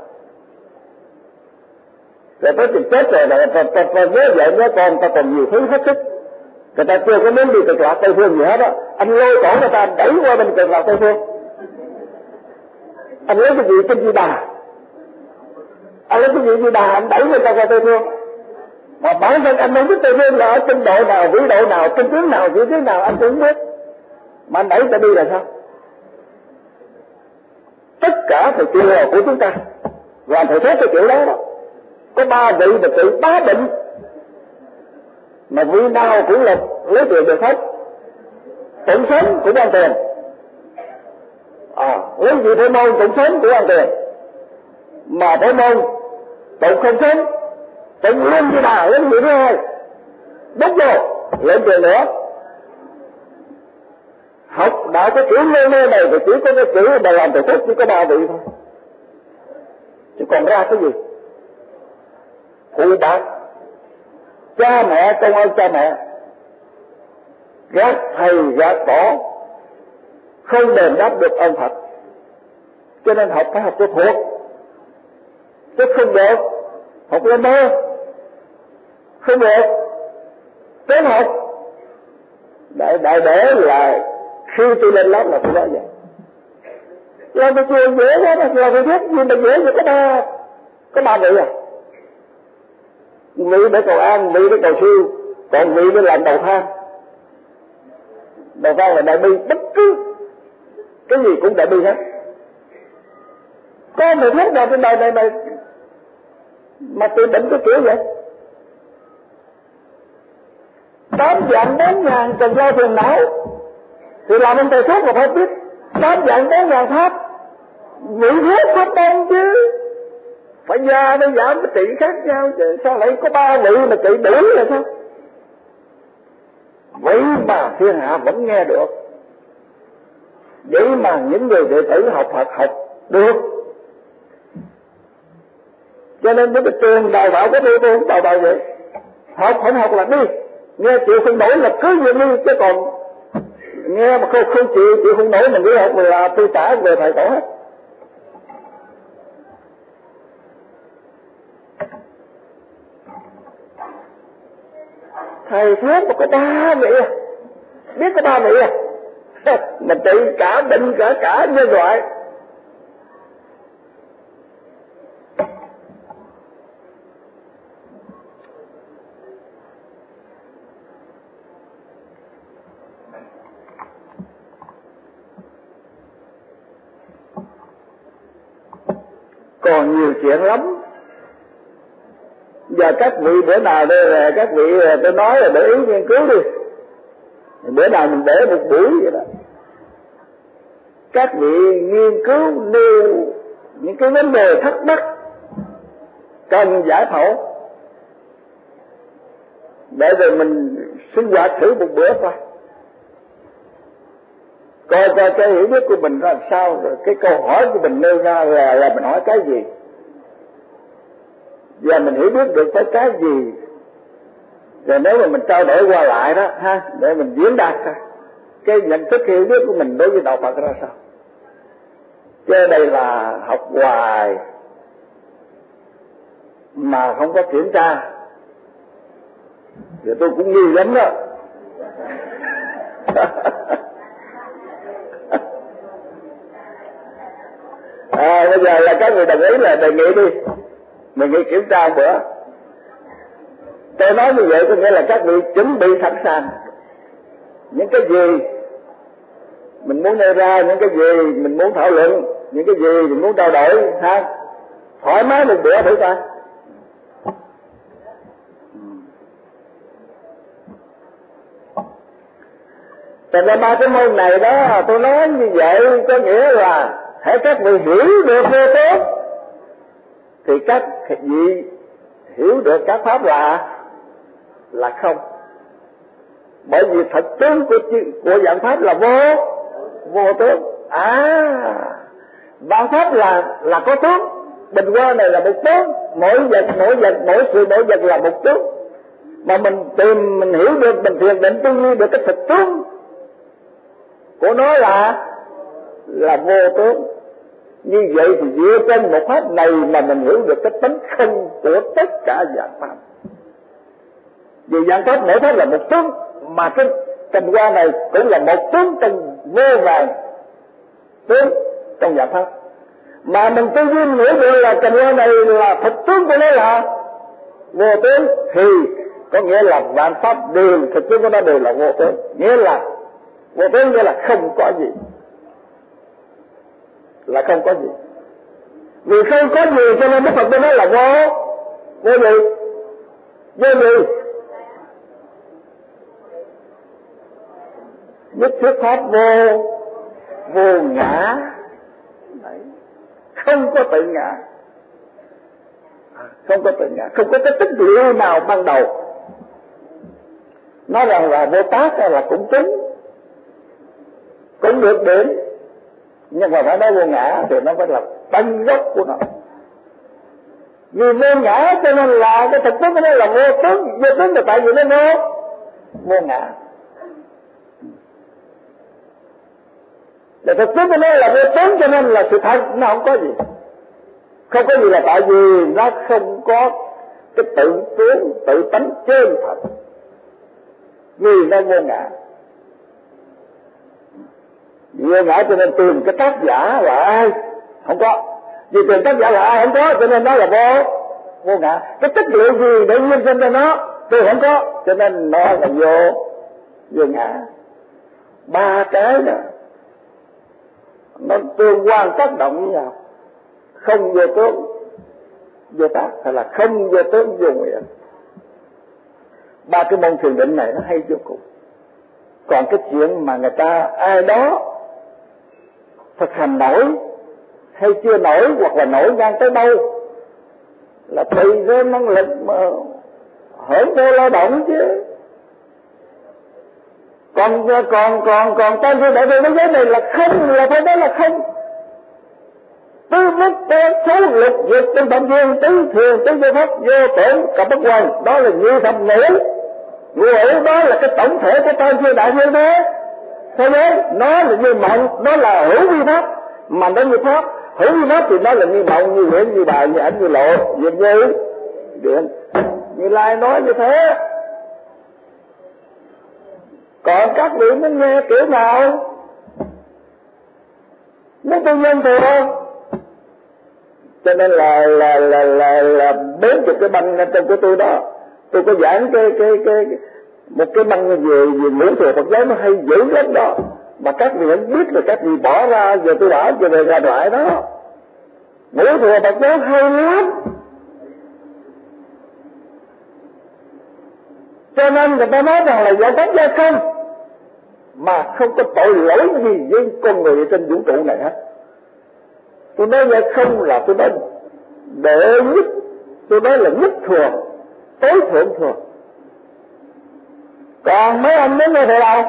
Speaker 1: Rồi tới chừng chết rồi là ta ta ta nhớ vợ nhớ con ta còn nhiều thứ hết sức, người ta chưa có muốn đi cực lạc Tây Phương gì hết đó, anh lôi cổ người ta đẩy qua bên cực lạc Tây Phương, anh lấy cái gì trên Di Đà, anh lấy cái gì Di Đà anh đẩy người ta qua Tây Phương. Mà bản thân anh không biết Tây Phương là ở trên độ nào, vĩ độ nào, trên tướng nào, vị tướng nào anh cũng không biết. Mà anh đẩy ta đi là sao? Tất cả thầy chùa của chúng ta và thầy thuốc cái kiểu đó đó. Có ba vị mà trị ba bệnh. Mà vị nào cũng là lấy tiền được hết. Tụng sống cũng ăn tiền. À, lấy gì phải môn tụng sống cũng ăn tiền. Mà phải môn tụng không sống tụng luôn như nào lấy gì nữa thôi. Đốt vô, lên tiền nữa. Học đạo cái kiểu nê nê này thì chỉ có cái chữ mà làm thầy thuốc chỉ có ba vị thôi. Chứ còn ra cái gì? Phụ bạc, cha mẹ, công ơn cha mẹ, gác thầy gác cỏ, không đền đáp được ơn Phật. Cho nên học phải học cho thuộc, chứ không được học lên mơ, không được trốn học. Đại đại để là khi tôi lên lớp là tôi nói vậy. Làm thầy chùa dễ quá, làm thầy thuốc nhưng mà dễ thì có ba, có ba vị à. Vị để cầu an, vị để cầu siêu, còn vị để làm đầu thang. Đầu thang là đại bi, bất cứ cái gì cũng đại bi hết. Có thầy thuốc nào trên đời này mà mà tự bệnh cái kiểu vậy? Tám dạng bốn ngàn cần lo phiền não thì làm ông thầy thuốc mà phải biết tám dạng bốn ngàn pháp vị thuốc pháp đông chứ, phải già mới giảm cái trị khác nhau chứ, sao lại có ba vị mà trị đủ là sao? Vậy mà thiên hạ vẫn nghe được, vậy mà những người đệ tử học Phật học được. Cho nên với cái trường đào tạo có tôi tôi không đào tạo vậy, học không học là đi, nghe chịu không nổi là cứ như đi, chứ còn nghe mà không không chịu chịu không nổi mình đi học là tôi trả về thầy tổ hết. Thầy thuốc mà có ba vị à, biết có ba vị à, mà trị cả bệnh cả cả nhân loại. Còn nhiều chuyện lắm. Giờ các vị bữa nào đây là các vị tôi nói là để ý nghiên cứu đi. Bữa nào mình để một buổi vậy đó. Các vị nghiên cứu nêu những cái vấn đề thắc mắc cần giải phẫu để rồi mình sinh hoạt thử một bữa coi. Coi coi cái hiểu biết của mình ra làm sao, rồi cái câu hỏi của mình nêu ra là, là mình hỏi cái gì. Và mình hiểu biết được tới cái gì, rồi nếu mà mình trao đổi qua lại đó ha, để mình diễn đạt ra cái nhận thức hiểu biết của mình đối với đạo Phật ra sao. Chứ đây là học hoài mà không có kiểm tra thì tôi cũng nghi lắm đó. À, bây giờ là các người đồng ý là đề nghị đi, mình nghĩ kiểm tra một bữa. Tôi nói như vậy có nghĩa là các vị chuẩn bị sẵn sàng những cái gì mình muốn nêu ra, những cái gì mình muốn thảo luận, những cái gì mình muốn trao đổi ha, thoải mái một bữa thử coi. Thành ra ba cái môn này đó tôi nói như vậy có nghĩa là hãy các vị hiểu được vô tốt thì các vị hiểu được các pháp là là không. Bởi vì thật tướng của của dạng pháp là vô vô tướng. À, vạn pháp là là có tướng, bình quan này là một tướng, mỗi vật mỗi vật mỗi sự mỗi vật là một tướng. Mà mình tìm mình hiểu được, mình thiền định tư duy được cái thực tướng của nó là là vô tướng. Như vậy thì dựa trên một pháp này mà mình hiểu được cái tánh không của tất cả dạng pháp. Vì dạng pháp mỗi pháp là một tướng, mà cái trần qua này cũng là một tướng trong vô vàn tướng trong dạng pháp. Mà mình tư duy mình hiểu được là trần qua này là thực tướng của nó là vô tướng, thì có nghĩa là vạn pháp đều thực tướng của nó đều là vô tướng. Nghĩa là vô tướng nghĩa là không có gì, là không có gì. Vì không có gì cho nên Đức Phật mới nói là vô vô gì vô gì nhất thiết pháp vô vô ngã. Đấy. Không có tự ngã, không có tự ngã, không có cái tích liệu nào ban đầu. Nói rằng là vô tác là cũng chính, cũng được đến, nhưng mà phải nói vô ngã thì nó phải là tận gốc của nó. Vì vô ngã cho nên là cái thực tướng của nó là vô tướng. Vô tướng là tại vì nó vô vô ngã. Để thực tướng của nó là vô tướng cho nên là sự thật nó không có gì. Không có gì là tại vì nó không có cái tự tướng, tự tánh chân thật. Vì nó vô ngã. Vô ngã cho nên tìm cái tác giả là ai? Không có. Vì tìm tác giả là ai? Không có, cho nên nó là vô vô ngã. Cái chất liệu gì để nguyên sinh cho nó? Tôi không có, cho nên nó là vô vô ngã. Ba cái đó nó tương quan tác động với nhau. Không vô tướng vô tác, hay là không vô tướng vô nguyện. Ba cái môn thiền định này nó hay vô cùng. Còn cái chuyện mà người ta ai đó thực hành nổi hay chưa nổi, hoặc là nổi ngang tới đâu, là tùy theo năng lực mà hưởng theo lao động chứ. Còn còn còn còn tam sư đại về thế giới này là không, là phải nói là không. Tứ mức tên số lực diệt trên phạm viên, tứ thường tứ vô pháp vô tưởng cặp bất hoàn, đó là như thập ngữ. Ngữ đó là cái tổng thể của tam sư đại viên thế. Thế giới nó là như mộng, nó là hữu vi pháp, mà nó như pháp. Hữu vi pháp thì nó là như mộng, như huyễn, như bài, như ảnh, như lộ, như như điện. Như Lai nói như thế. Còn các vị muốn nghe kiểu nào? Muốn tôi nhân thừa không? Cho nên là là là là, là bốn chục cái băng trong của tôi đó, tôi có giảng cái cái cái một cái băng về về ngũ thừa Phật giáo nó hay dữ lắm đó, mà các vị không biết là các vị bỏ ra, giờ tôi bảo giờ về ra đoạn đó. Ngũ thừa Phật giáo hay lắm, cho nên người ta nói rằng là giải thoát ra không, mà không có tội lỗi gì với con người trên vũ trụ này hết. Tôi nói vậy không là tôi nói đệ nhất, tôi nói là nhất thừa, tối thượng thừa. Còn mấy anh đến nghe thầy đâu?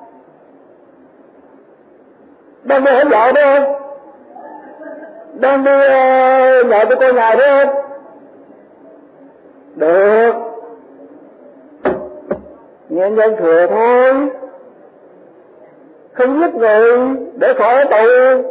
Speaker 1: Đang đi hỗ trợ đó không? Đang đi uh, nhờ tôi coi ngài đó không? Được, nghe nhân thừa thôi. Không giết người để khỏi tù,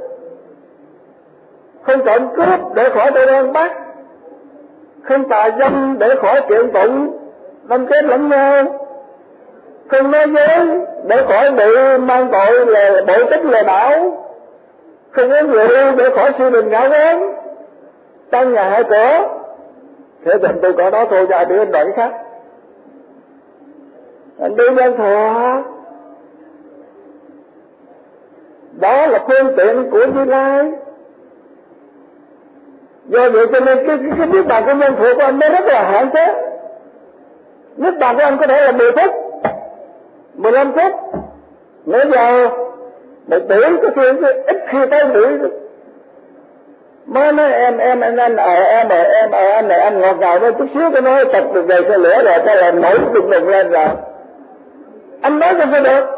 Speaker 1: không trộm cướp để khỏi tội đoan bắt, không tà dâm để khỏi kiện tụng đâm chém lẫn nhau, không nói dối để khỏi bị mang tội là bội tích lừa đảo, không uống rượu để khỏi suy đình ngạo nghễ, tăng nhà hại cửa. Thế tình tôi có đó thôi, ra đi anh đoạn khác. Anh đi nhân thừa, đó là phương tiện của Như Lai. Do vậy cho nên cái, cái, cái niết bàn của nhân thừa của anh mới rất là hạn chế. Niết bàn của anh có thể là mười phút, mười lăm phút, nửa giờ, một tuổi, có khi ít khi tới buổi. Mới nói em em anh anh ở em ở em ở anh này anh ngọt ngào thôi chút xíu, cái nói tập được về xe lửa rồi cái là nổi đùng đùng lên rồi. Anh nói cho tôi được.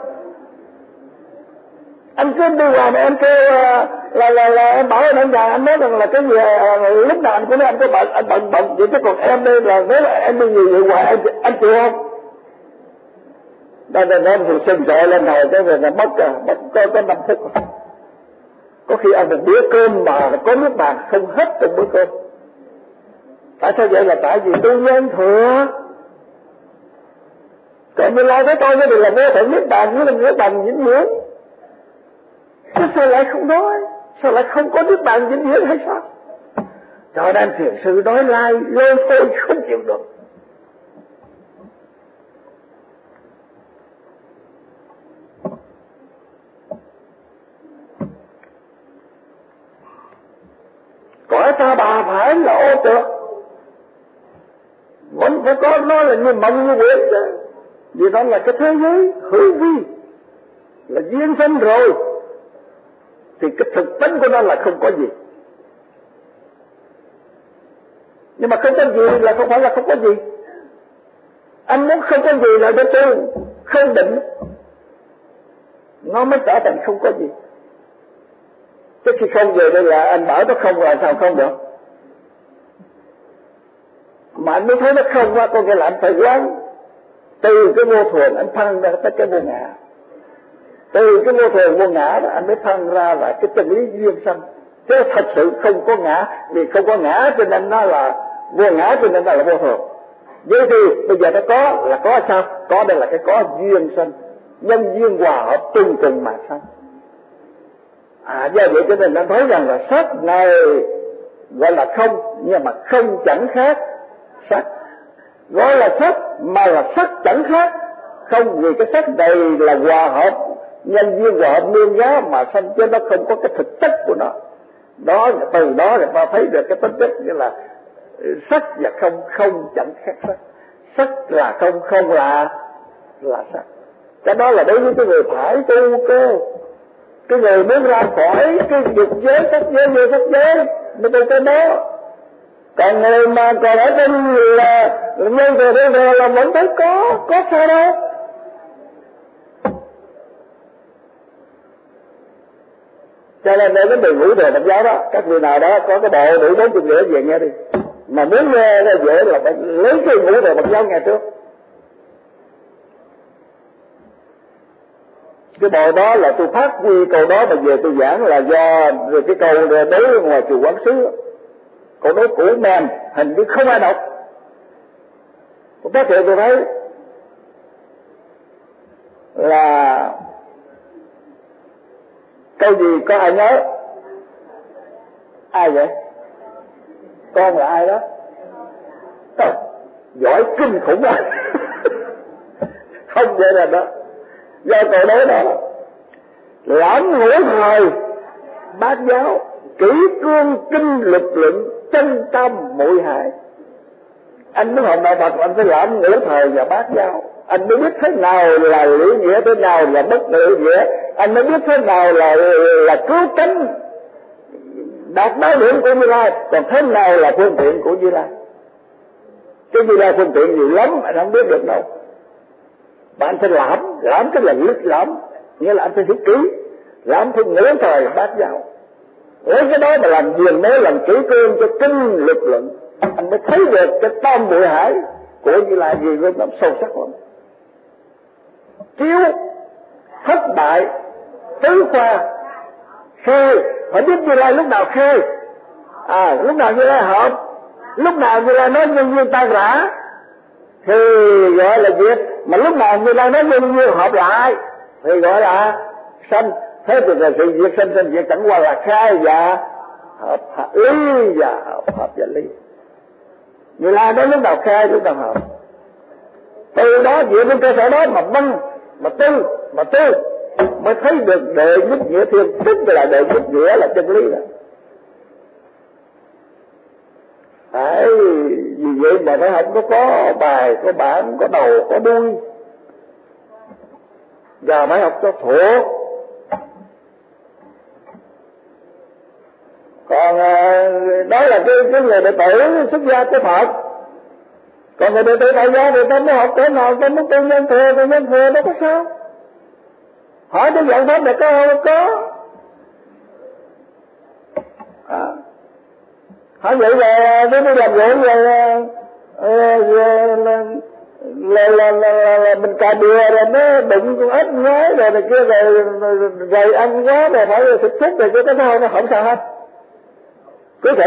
Speaker 1: Anh cứ đi ngoài mà em kêu là là là, là em bảo anh rằng anh nói rằng là cái gì à, lúc nào anh cũng nói anh có bận anh bận bận vậy, chứ còn em đây là nếu là em đi nhiều vậy hoài anh anh chịu không? Đây là em thì sưng sợ lên hồi cái rồi là mất rồi, mất có có năm phút. Có khi ăn một bữa cơm mà có nước bàn không hết từng bữa cơm. Tại sao vậy? Là tại vì tôi nhân thừa. Còn Như Lai với tôi thì là vô thượng niết bàn, với là niết bàn vĩnh viễn. Chứ sao lại không nói? Sao lại không có niết bàn vĩnh viễn hay sao? Cho nên thiền sư nói lai lôi thôi không chịu được. Cõi ta bà phải là ô trượt, vẫn phải có nó là như mộng như quyển chứ. Vì đó là cái thế giới hữu vi, là duyên sinh rồi, thì cái thực tính của nó là không có gì. Nhưng mà không có gì là không phải là không có gì. Anh muốn không có gì là để tôi không định, nó mới trở thành không có gì. Chứ khi không về đây là anh bảo nó không là sao không được. Mà anh mới thấy nó không qua, có nghĩa là anh phải quán từ cái vô thường anh phân ra tới cái vô ngã. Từ cái vô thường vô ngã đó anh mới phân ra là cái chân lý duyên sanh. Chứ thật sự không có ngã, vì không có ngã cho nên nó là vô ngã, cho nên nó là vô thường. Vậy thì bây giờ nó có là có sao? Có đây là cái có duyên sanh, nhân duyên hòa hợp chung cùng mà sanh. À do vậy cho nên anh thấy rằng là sắc này gọi là không, nhưng mà không chẳng khác sắc. Gọi là sắc mà là sắc chẳng khác không, vì cái sắc này là hòa hợp, nhân duyên hòa hợp nương giá mà sanh, chứ nó không có cái thực chất của nó. Đó, từ đó thì ta thấy được cái tính chất như là sắc và không, không chẳng khác sắc. Sắc là không, không là là sắc. Cái đó là đối với cái người phải tu cơ. Cái người muốn ra khỏi cái dục giới, sắc giới, như sắc giới mới tu cái đó. Còn người mà còn ở trên là nhân thừa đây rồi là vẫn thấy có, có sao đâu. Cho nên đây vấn đề ngũ thừa Phật giáo đó, các vị nào đó có cái bộ đủ bốn chục rưỡi về nghe đi. Mà muốn nghe nó dễ là phải lấy cái ngũ thừa Phật giáo nghe trước. Cái bộ đó là tôi phát huy câu đó mà về tôi giảng là do rồi cái câu đối ngoài chùa Quán Sứ. Câu đối cũ mềm, hình như không ai đọc. Có phát hiện tôi thấy là câu gì có ai nhớ? Ai vậy? Con là ai đó? Trời, giỏi kinh khủng rồi. Không vậy là đó. Do câu nói đó, lãm ngũ thời bát giáo, kỷ cương kinh lực lượng, chân tâm muội hại. Anh muốn học đạo Phật anh phải lãm ngũ thời và bát giáo. Anh mới biết thế nào là lý nghĩa, thế nào là bất lý nghĩa. Anh mới biết thế nào là là cứu cánh đạt đáo điểm của Như Lai, còn thế nào là phương tiện của Như Lai. Cái Như Lai phương tiện nhiều lắm, anh không biết được đâu. Mà anh phải lãm, lãm tức là lít lãm, nghĩa là anh phải hiểu kỹ, lãm theo ngũ thời bát giáo. Lấy cái đó mà làm diền mới làm kỹ cương cho kinh lực luận. anh mới thấy được cái tâm bụi hải của Như Lai gì luôn, nó sâu sắc lắm. Chiếu thất bại tứ khoa khê, phải biết Như Lai lúc nào khê, à lúc nào Như Lai hợp, lúc nào Như Lai nói nhân duyên tan rã thì gọi là diệt, mà lúc nào Như Lai nói nhân duyên hợp lại thì gọi là sanh. Thế thì là sự diệt sanh sanh diệt chẳng qua là khai và hợp, hợp lý và hợp, hợp và lý. Như Lai nói lúc nào khai lúc nào hợp, từ đó dựa trên cơ sở đó mà băng mà tư mà tư mới thấy được đệ nhất nghĩa thiên, tức là đệ nhất nghĩa là chân lý đó. Đấy, vì vậy mà phải học nó có bài, có bản, có đầu, có đuôi, và phải học cho thuộc. Còn đó là cái, cái người đệ tử xuất gia của Phật. Còn người đệ tử tại gia thì ta mới học cỡ nào, ta mới tu nhân thừa, tu nhân thừa nó có sao? Hỏi cái dạng pháp này có không? Có. À. Hỏi vậy là nếu tôi làm vậy là là là là là mình cà bừa rồi nó đụng con ếch nhái rồi này kia rồi rồi ăn quá rồi phải thịt thịt rồi cái cái nó không sao hết, cứ thịt.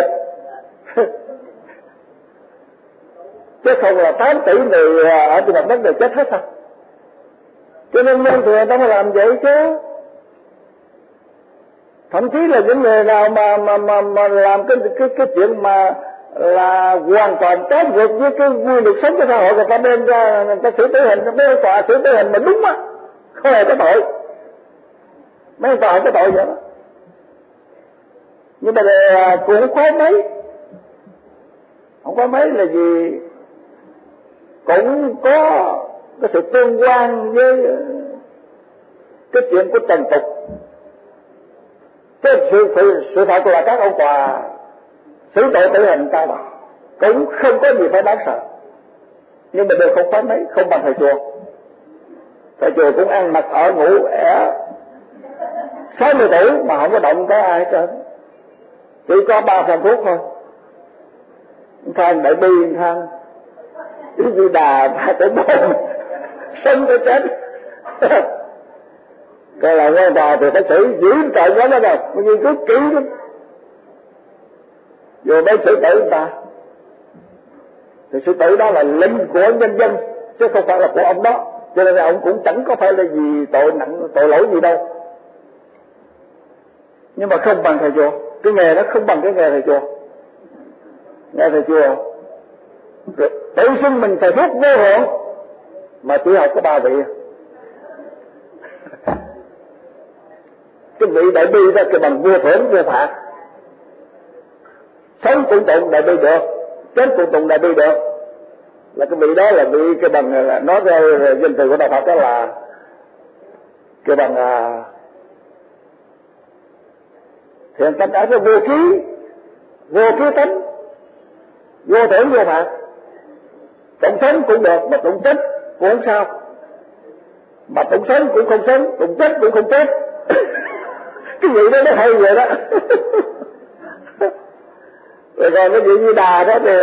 Speaker 1: Chứ không là tám tỷ người ở trên mặt đất đều chết hết sao? Cho nên nhân thừa ta phải làm vậy chứ. Thậm chí là những người nào mà mà mà, mà làm cái cái cái chuyện mà là hoàn toàn trái ngược với cái quy luật sống của xã hội, người ta đem ra người ta xử tử hình, mấy ông tòa xử tử hình mà đúng á, không hề có tội. Mấy ông tòa không có tội vậy đó. Nhưng mà cũng không khoái mấy, không có mấy là gì, cũng có cái sự tương quan với cái chuyện của trần tục. Cái sự, sự, sự thật là các ông tòa xử tội tử hình cao mà cũng không có gì phải đáng sợ, nhưng mà đều không phải mấy, không bằng thầy chùa. Thầy chùa cũng ăn mặc ở ngủ ẻ sáu mươi tuổi mà không có động tới ai hết trơn, chỉ có ba phần thuốc thôi. Thằng đại bi thằng cái gì đà ba tới bốn sống tới chết. Cái là nghe tòa thì phải xử giữ trời quá đó rồi, mà nghiên cứu kỹ lắm rồi mới xử tử người ta. Thì xử tử đó là lệnh của nhân dân chứ không phải là của ông đó, cho nên là ông cũng chẳng có phải là gì tội nặng tội lỗi gì đâu. Nhưng mà không bằng thầy chùa, cái nghề đó không bằng cái nghề thầy chùa. Nghe thầy chùa tự xưng mình thầy thuốc vô hạn mà chỉ học có ba vị. Cái vị đại bi đó cái bằng vua thưởng vua phạt, sống cũng tụng đại bi được, chết cũng tụng đại bi được, là cái vị đó là vị cái bằng nói ra danh từ của đạo Phật đó là cái bằng thiện tánh ở cái vô ký, vô ký tánh, vô thưởng vô phạt, tụng sống cũng được mà tụng chết cũng không sao, mà tụng sống cũng không sống, tụng chết cũng không chết. Cái vị đó nó hay vậy đó. Rồi còn cái vị Như Đà đó thì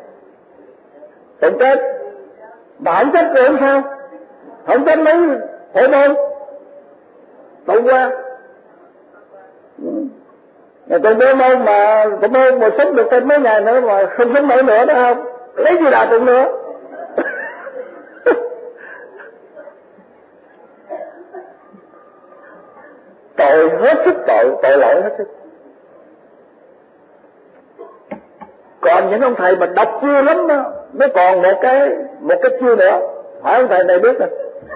Speaker 1: tụng chết mà không chết thì không sao, không chết mấy hội môn tụng qua. Người tụng mấy môn mà tụng môn mà sống được thêm mấy ngày nữa mà không sống nổi nữa đó không, lấy Như Đà tụng nữa. Tội hết sức, tội tội lỗi hết sức. Còn những ông thầy mà đọc chiêu lắm đó, nó còn một cái một cái chiêu nữa, hỏi ông thầy này biết rồi.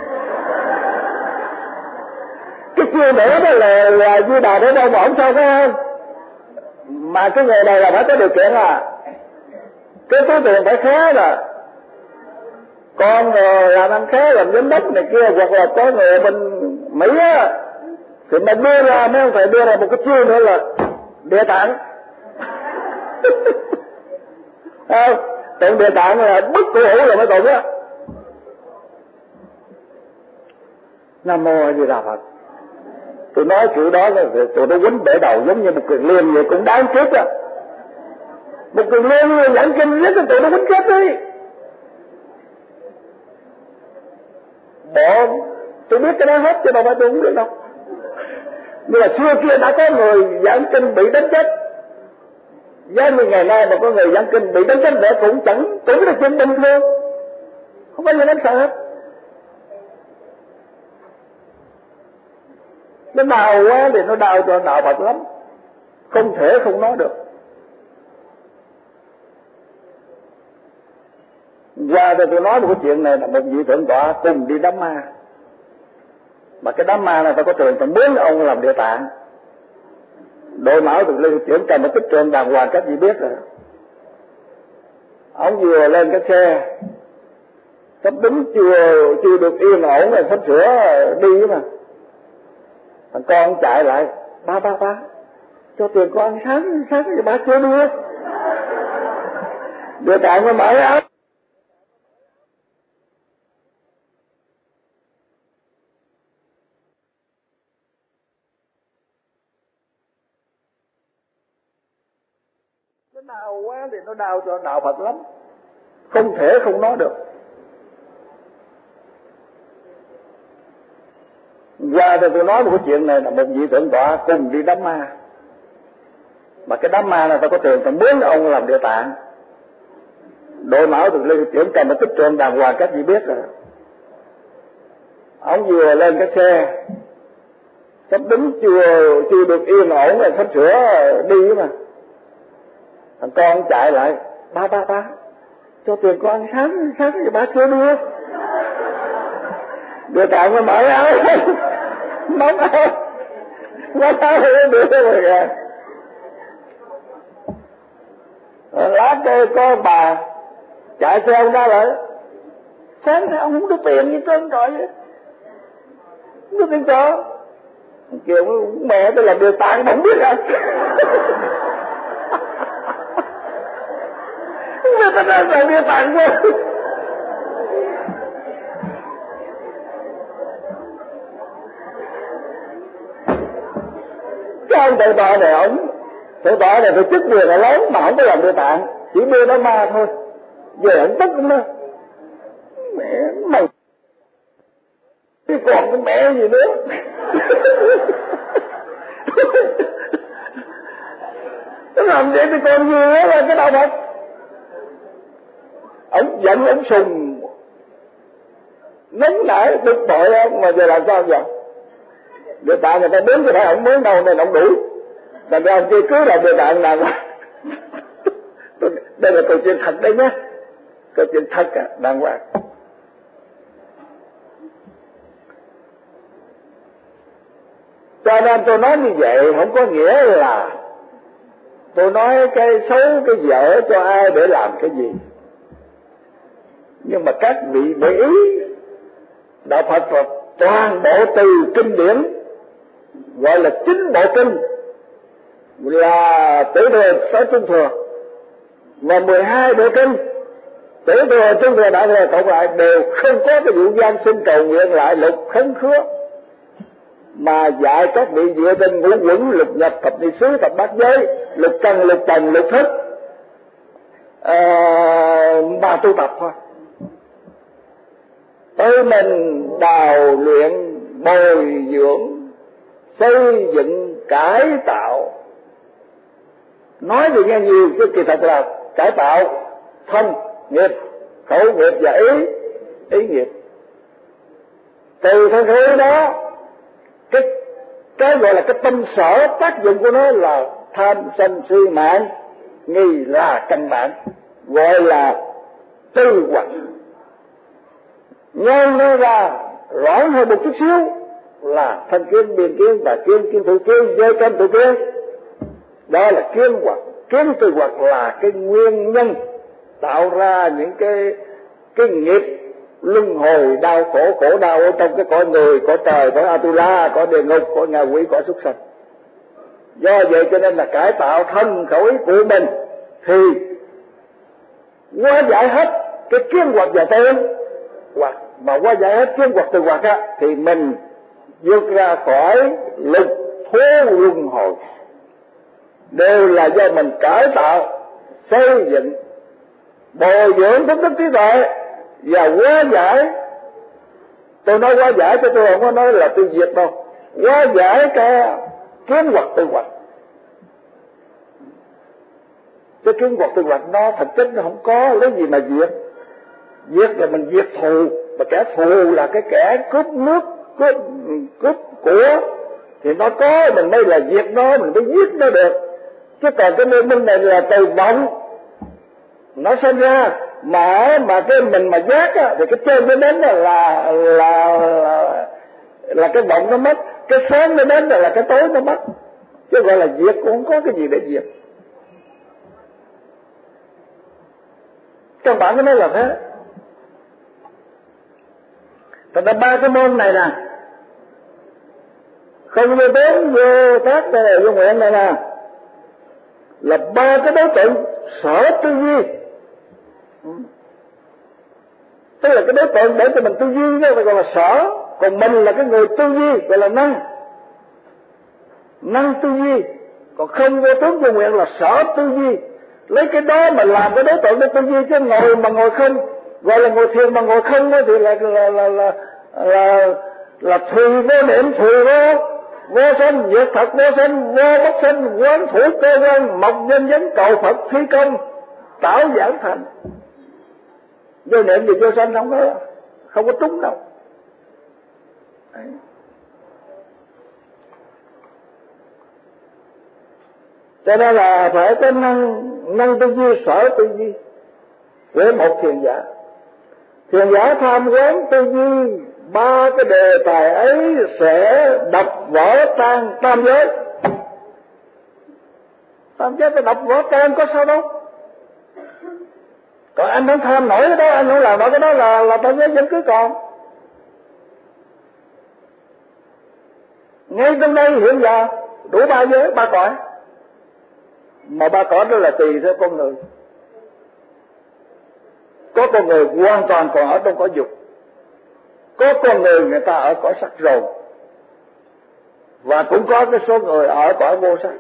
Speaker 1: Cái chiêu nữa đó là là Như Đà để đâu mà không sao phải không? Mà cái nghề này là phải có điều kiện à, cái số tiền phải khá là con làm ăn khá, làm giám đốc này kia, hoặc là có người bên Mỹ á thì mà đưa ra, mấy ông thầy đưa ra một cái chiêu nữa là Địa Tạng. Không, tụng Địa Tạng là bất cụ hữu là mới tụng á. Nam Mô A Di Đà Phật. Tôi nói chuyện đó là tụi nó quýnh bể đầu giống như một quyền liêm vậy, cũng đáng chết á. Một người lương người giảng kinh rất là tụi nó quýnh chết đi. Bộ tôi biết cái đó hết chứ đâu phải tôi không biết đâu. Nhưng mà xưa kia đã có người giảng kinh bị đánh chết. Giống như ngày nay mà có người giảng kinh bị đánh chết để cũng chẳng cũng là chuyện bình thường, không có gì đáng sợ hết. Nó đau quá thì nó đau cho đạo Phật lắm, không thể không nói được. Qua thì tôi nói một cái chuyện này là một vị thượng tọa cùng đi đám ma, mà cái đám ma này phải có trường tận bốn ông làm địa tạng. Đội mão từ lên chuyển cầm một tích trường đàng hoàng các vị biết rồi. Ông vừa lên cái xe, sắp đứng chưa chưa được yên ổn rồi, sắp sửa đi mà. Thằng con chạy lại, ba ba ba, cho tiền con ăn sáng, sáng thì ba chưa đưa. Địa tạng nó mở áo. Nó đau quá thì nó đau cho đạo Phật lắm, không thể không nói được. Qua thì tôi nói một cái chuyện này là một vị thượng tọa cùng đi đám ma, mà cái đám ma này phải có trường tận bốn ông làm địa tạng. Đội mão từ lên chuyển cầm một tích trường đàng hoàng các vị biết rồi. Ông vừa lên cái xe, sắp đứng chưa chưa được yên ổn rồi, sắp sửa đi mà. Thằng con chạy lại, ba ba ba, cho tiền con ăn sáng, sáng thì ba chưa đưa. Địa tạng nó mở áo, nóng áo, nóng áo thì nó đưa rồi kìa. Lát đây có bà chạy xe ông ra lại, sáng nay ông không có tiền gì trơn trọi vậy, không có tiền cho. Kêu mẹ tôi làm địa tạng mà không biết à. Người ta đang làm địa tạng quá. Cái ông thượng tọa này, ông thượng tọa này phải chức quyền là lớn mà không có làm địa tạng, chỉ đưa nó ma thôi. Giờ ông tức lắm đó. Mẹ mày chứ còn cái mẹ gì nữa. Nó làm vậy thì còn gì nữa là cái đạo Phật. Ông giận ông sùng nóng nảy bực bội ông, mà giờ làm sao giờ? Địa tạng người ta đến cái phải ông mới đâu nên ông đuổi. Thành ra ông kia cứ là địa tạng nào mà. Đây là câu chuyện thật đấy nhé, câu chuyện thật à, đàng hoàng. Cho nên tôi nói như vậy không có nghĩa là tôi nói cái xấu cái dở cho ai để làm cái gì. Nhưng mà các vị để ý, đạo Phật Phật toàn bộ từ kinh điển gọi là chính bộ kinh là Tiểu Thừa Sáu Trung Thừa và mười hai bộ kinh Tiểu Thừa Trung Thừa Đại Thừa cộng lại đều không có cái vụ gian sinh cầu nguyện lại lục khấn khứa, mà dạy các vị dựa trên ngũ quẩn lục nhập thập nhị xứ thập bát giới lục căn lục trần lục thức à, mà tu tập thôi. Tới mình đào luyện bồi dưỡng xây dựng cải tạo, nói thì nghe nhiều chứ kỳ thật là cải tạo thân nghiệp khẩu nghiệp và ý ý nghiệp. Từ thân khẩu đó cái cái gọi là cái tâm sở tác dụng của nó là tham sân si mạng nghi là căn bản, gọi là tư hoặc. Nhân nó ra rõ hơn một chút xíu là thân kiến biên kiến và kiến kiến thủ kiến giới cân thủ kiến, đó là kiến hoặc. Kiến tư hoặc là cái nguyên nhân tạo ra những cái cái nghiệp luân hồi đau khổ khổ đau ở trong cái cõi người, cõi trời, cõi Atula, cõi địa ngục, cõi ngạ quỷ, cõi súc sanh. Do vậy cho nên là cải tạo thân khẩu ý của mình thì hóa giải hết cái kiến hoặc và tư hoặc, mà hóa giải hết kiến hoặc tư hoặc á thì mình vượt ra khỏi lục thố luân hồi. Đều là do mình cải tạo xây dựng, bồi dưỡng thức đức trí tuệ và hóa giải. Tôi nói hóa giải cho tôi không có nói là tiêu diệt đâu, hóa giải cái kiến hoặc tư hoạch. Cái kiến hoặc tư hoạch nó thực chất nó không có, lấy gì mà diệt. Diệt là mình diệt thù, mà kẻ thù là cái kẻ cướp nước, cướp, cướp của, thì nó có mình mới là diệt nó, mình mới giết nó được. Chứ còn cái liên minh này là từ vọng nó sinh ra, mà mà cái mình mà giác á, thì cái trên nó đến là là là là, là cái vọng nó mất, cái sáng nó đến là, là cái tối nó mất, chứ gọi là diệt cũng không có cái gì để diệt. Các bạn có nói là thế. Thật ra ba cái môn này nè, không vô tốn vô tác này vô nguyện này nè, là ba cái đối tượng sở tư duy. Tức là cái đối tượng để cho mình tư duy đó gọi là sở, còn mình là cái người tư duy gọi là năng, năng tư duy. Còn không vô tướng vô nguyện là sở tư duy. Lấy cái đó mà làm cái đối tượng để tư duy, chứ ngồi mà ngồi không, gọi là ngồi thiền mà ngồi không đó thì là là là là là, là thùy vô niệm, thùy vô vô sanh, diệt thật vô sanh, vô bất sanh, quán thủ cơ quan, mọc nhân vấn cầu Phật thi công, tạo giảng thành. Vô niệm thì vô sanh không có, không có trúng đâu. Đấy. Cho nên là phải có năng, năng tư duy, sở tư duy của một thiền giả. Thiền giả tham quán tư duy ba cái đề tài ấy sẽ đập vỡ tan tam giới. Tam giới phải đập vỡ tan có sao đâu. Còn anh không tham nổi cái đó, anh không làm nổi cái đó là là tam giới vẫn cứ còn. Ngay trong đây hiện giờ đủ ba giới, ba cõi. Mà ba cõi đó là tùy theo con người. Có con người hoàn toàn còn ở trong cõi dục, có con người người ta ở cõi sắc rồi, và cũng có cái số người ở cõi vô sắc.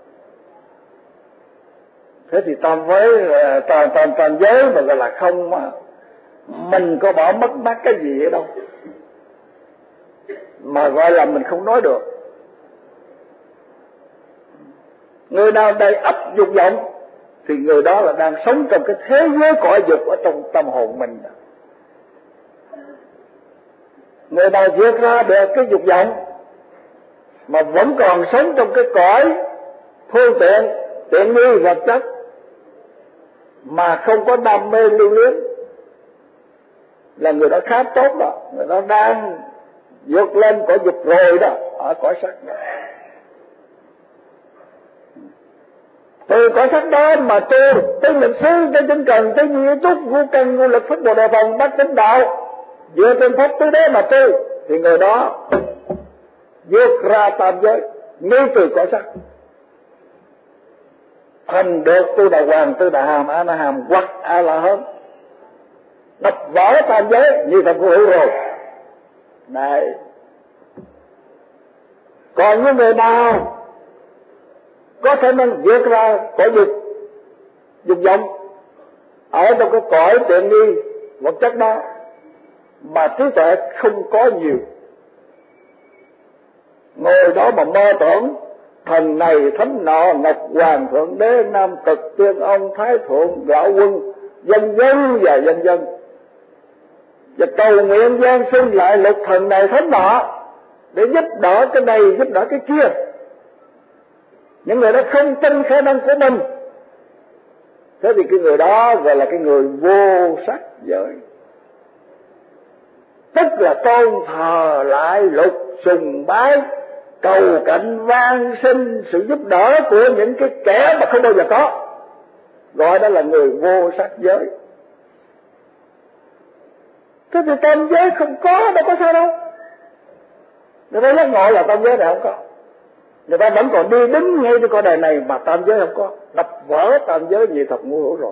Speaker 1: Thế thì tam với toàn toàn toàn giới mà gọi là không, mà mình có bỏ mất mát cái gì ở đâu mà gọi là mình không nói được. Người nào đầy ắp dục vọng thì người đó là đang sống trong cái thế giới cõi dục ở trong tâm hồn mình. Người nào vượt ra được cái dục vọng mà vẫn còn sống trong cái cõi phương tiện, tiện nghi vật chất, mà không có đam mê lưu luyến, là người đó khá tốt đó, người đó đang vượt lên cõi dục rồi đó, ở cõi sắc đó. Từ cõi sắc đó mà tu tới lịch sư, tới tinh cần, tới duy túc, vô cần, vô lực, phước bồ đề phần, bát chánh đạo, dựa trên pháp tứ đế mà tu, thì người đó vượt ra tam giới ngay từ cõi sắc, thành được tu đà hoàng, tu đà hàm, a na hàm hoặc a la hán, đập vỡ tam giới như thật vô hữu rồi. Này, còn những người nào có khả năng vượt ra cõi dục, dục vọng, ở trong cái cõi tiện nghi vật chất đó, mà trí tuệ không có nhiều, ngồi đó mà mơ tưởng thần này thánh nọ, ngọc hoàng thượng đế, nam cực tiên ông, thái thượng gạo quân, dân dân và dân dân, và cầu nguyện gian sinh lại lục thần này thánh nọ để giúp đỡ cái này, giúp đỡ cái kia. Những người đó không tin khả năng của mình, thế thì cái người đó gọi là cái người vô sắc giới, tức là tôn thờ lại lục, sùng bái, cầu cạnh van xin sự giúp đỡ của những cái kẻ mà không bao giờ có, gọi đó là người vô sắc giới. Thế thì tam giới không có, đâu có sao đâu. Người ta giác ngộ là tam giới này không có, người ta vẫn còn đi đứng ngay trên cõi đời này mà tam giới không có, đập vỡ tam giới nhị thập ngũ hữu rồi.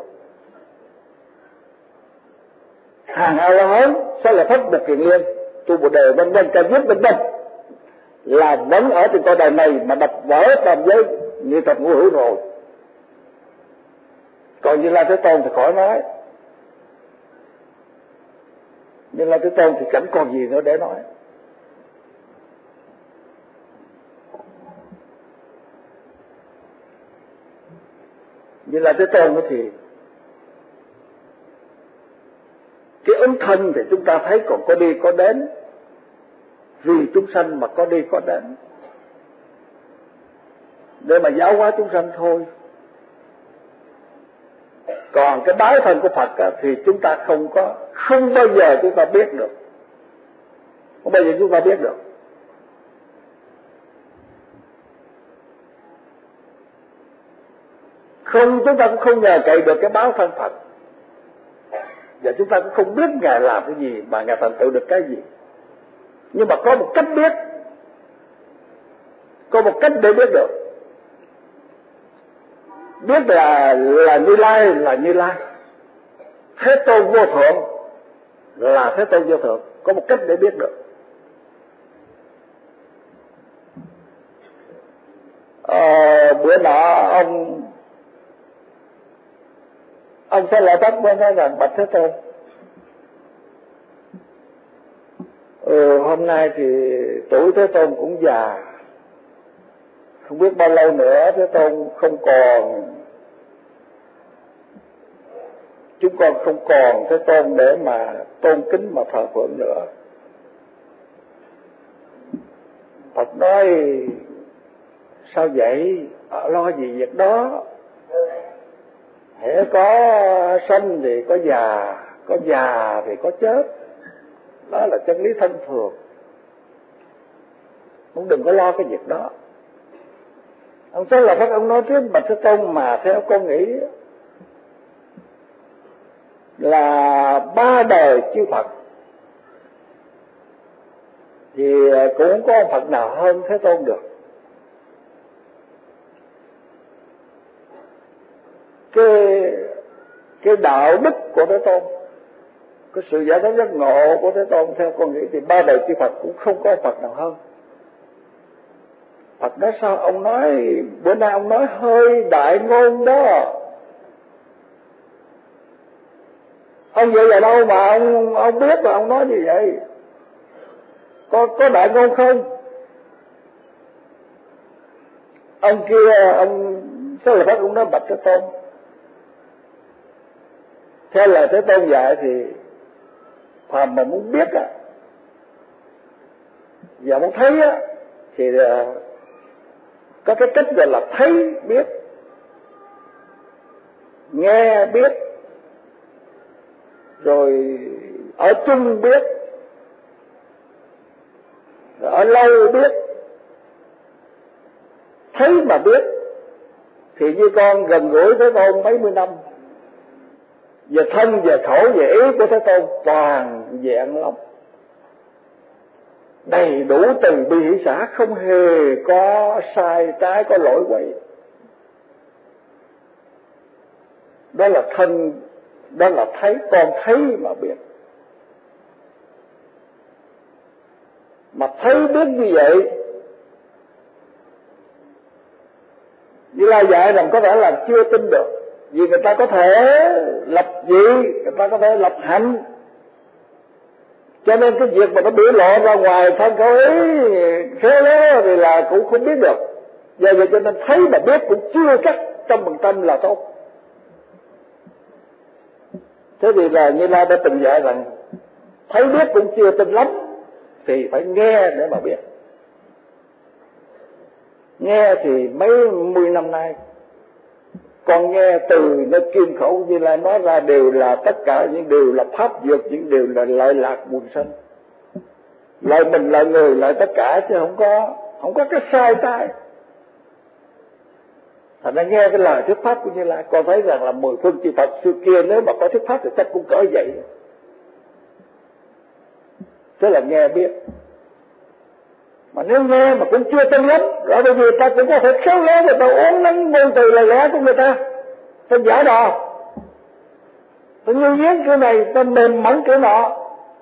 Speaker 1: Hàng A La Hán sẽ là thất bậc kiền liên, tu bồ đề vân vân, cần giúp vân vân, là vẫn ở trên cõi đời này mà đập vỡ tam giới nhị thập ngũ hữu rồi. Còn Như Lai Thế Tôn thì khỏi nói. Như Lai Thế Tôn thì chẳng còn gì nữa để nói. Như Lai Thế Tôn thì cái ứng thân thì chúng ta thấy còn có đi có đến, vì chúng sanh mà có đi có đến, để mà giáo hóa chúng sanh thôi. Còn cái báo thân của Phật á, thì chúng ta không có, không bao giờ chúng ta biết được, không bao giờ chúng ta biết được. Không, chúng ta cũng không nhờ cậy được cái báo thân Phật, và chúng ta cũng không biết Ngài làm cái gì mà Ngài thành tựu được cái gì. Nhưng mà có một cách biết, có một cách để biết được. Biết là là Như Lai là Như Lai, Thế Tôn vô thượng là Thế Tôn vô thượng, có một cách để biết được. À, bữa nọ ông ông sẽ lại bắt mới nói rằng bạch Thế Tôn, ừ, hôm nay thì tuổi Thế Tôn cũng già, không biết bao lâu nữa Thế Tôn không còn, chúng con không còn Thế Tôn để mà tôn kính mà thờ phượng nữa. Phật nói sao vậy, lo gì việc đó, hễ có sanh thì có già, có già thì có chết, đó là chân lý thông thường, cũng đừng có lo cái việc đó. Ông Xá Lợi Phất ông nói trước bạch Thế Tôn, mà theo con nghĩ là ba đời chư Phật thì cũng không có ông Phật nào hơn Thế Tôn được. Cái cái đạo đức của Thế Tôn, cái sự giải thoát giác ngộ của Thế Tôn theo con nghĩ thì ba đời chư Phật cũng không có Phật nào hơn. Phật nói sao? Ông nói bữa nay ông nói hơi đại ngôn đó. Ông vậy là đâu mà ông ông biết mà ông nói như vậy? Có có đại ngôn không? Ông kia ông Xá Lợi Phất cũng nói bạch Thế Tôn, theo lời Thế Tôn dạy thì phàm mà muốn biết á và muốn thấy á thì có cái cách gọi là thấy biết, nghe biết, rồi ở chung biết, rồi ở lâu biết. Thấy mà biết thì như con gần gũi Thế Tôn mấy mươi năm, về thân về khẩu về ý của Thế Tôn toàn vẹn lắm, đầy đủ từ bi hỷ xả, không hề có sai trái, có lỗi quậy. Đó là thân, đó là thấy, con thấy mà biết. Mà thấy biết như vậy, Như Lai dạy rằng có vẻ là chưa tin được, vì người ta có thể lập gì, người ta có thể lập hạnh, cho nên cái việc mà nó biểu lộ ra ngoài thân khẩu ý khéo léo thì là cũng không biết được. Do vậy cho nên thấy mà biết cũng chưa chắc trăm phần trăm là tốt. Thế thì là Như Lai đã từng dạy rằng thấy biết cũng chưa tin lắm, thì phải nghe để mà biết. Nghe thì mấy mươi năm nay con nghe từ nơi kim khẩu Như Lai nói ra đều là tất cả những điều là pháp dược, những điều là lợi lạc buồn sanh, lợi mình lợi người lợi tất cả, chứ không có không có cái sai trái. Thành ra nghe cái lời thuyết pháp của Như Lai, con thấy rằng là mười phương chư Phật xưa kia nếu mà có thuyết pháp thì chắc cũng cỡ vậy. Thế là nghe biết. Mà nếu nghe mà cũng chưa tin lắm, rồi bây giờ ta cũng có thể khéo léo, người ta uống nắng ngôn từ lời lẽ của người ta, ta giả đò, ta như giếng kiểu này, ta mềm mỏng kiểu nọ,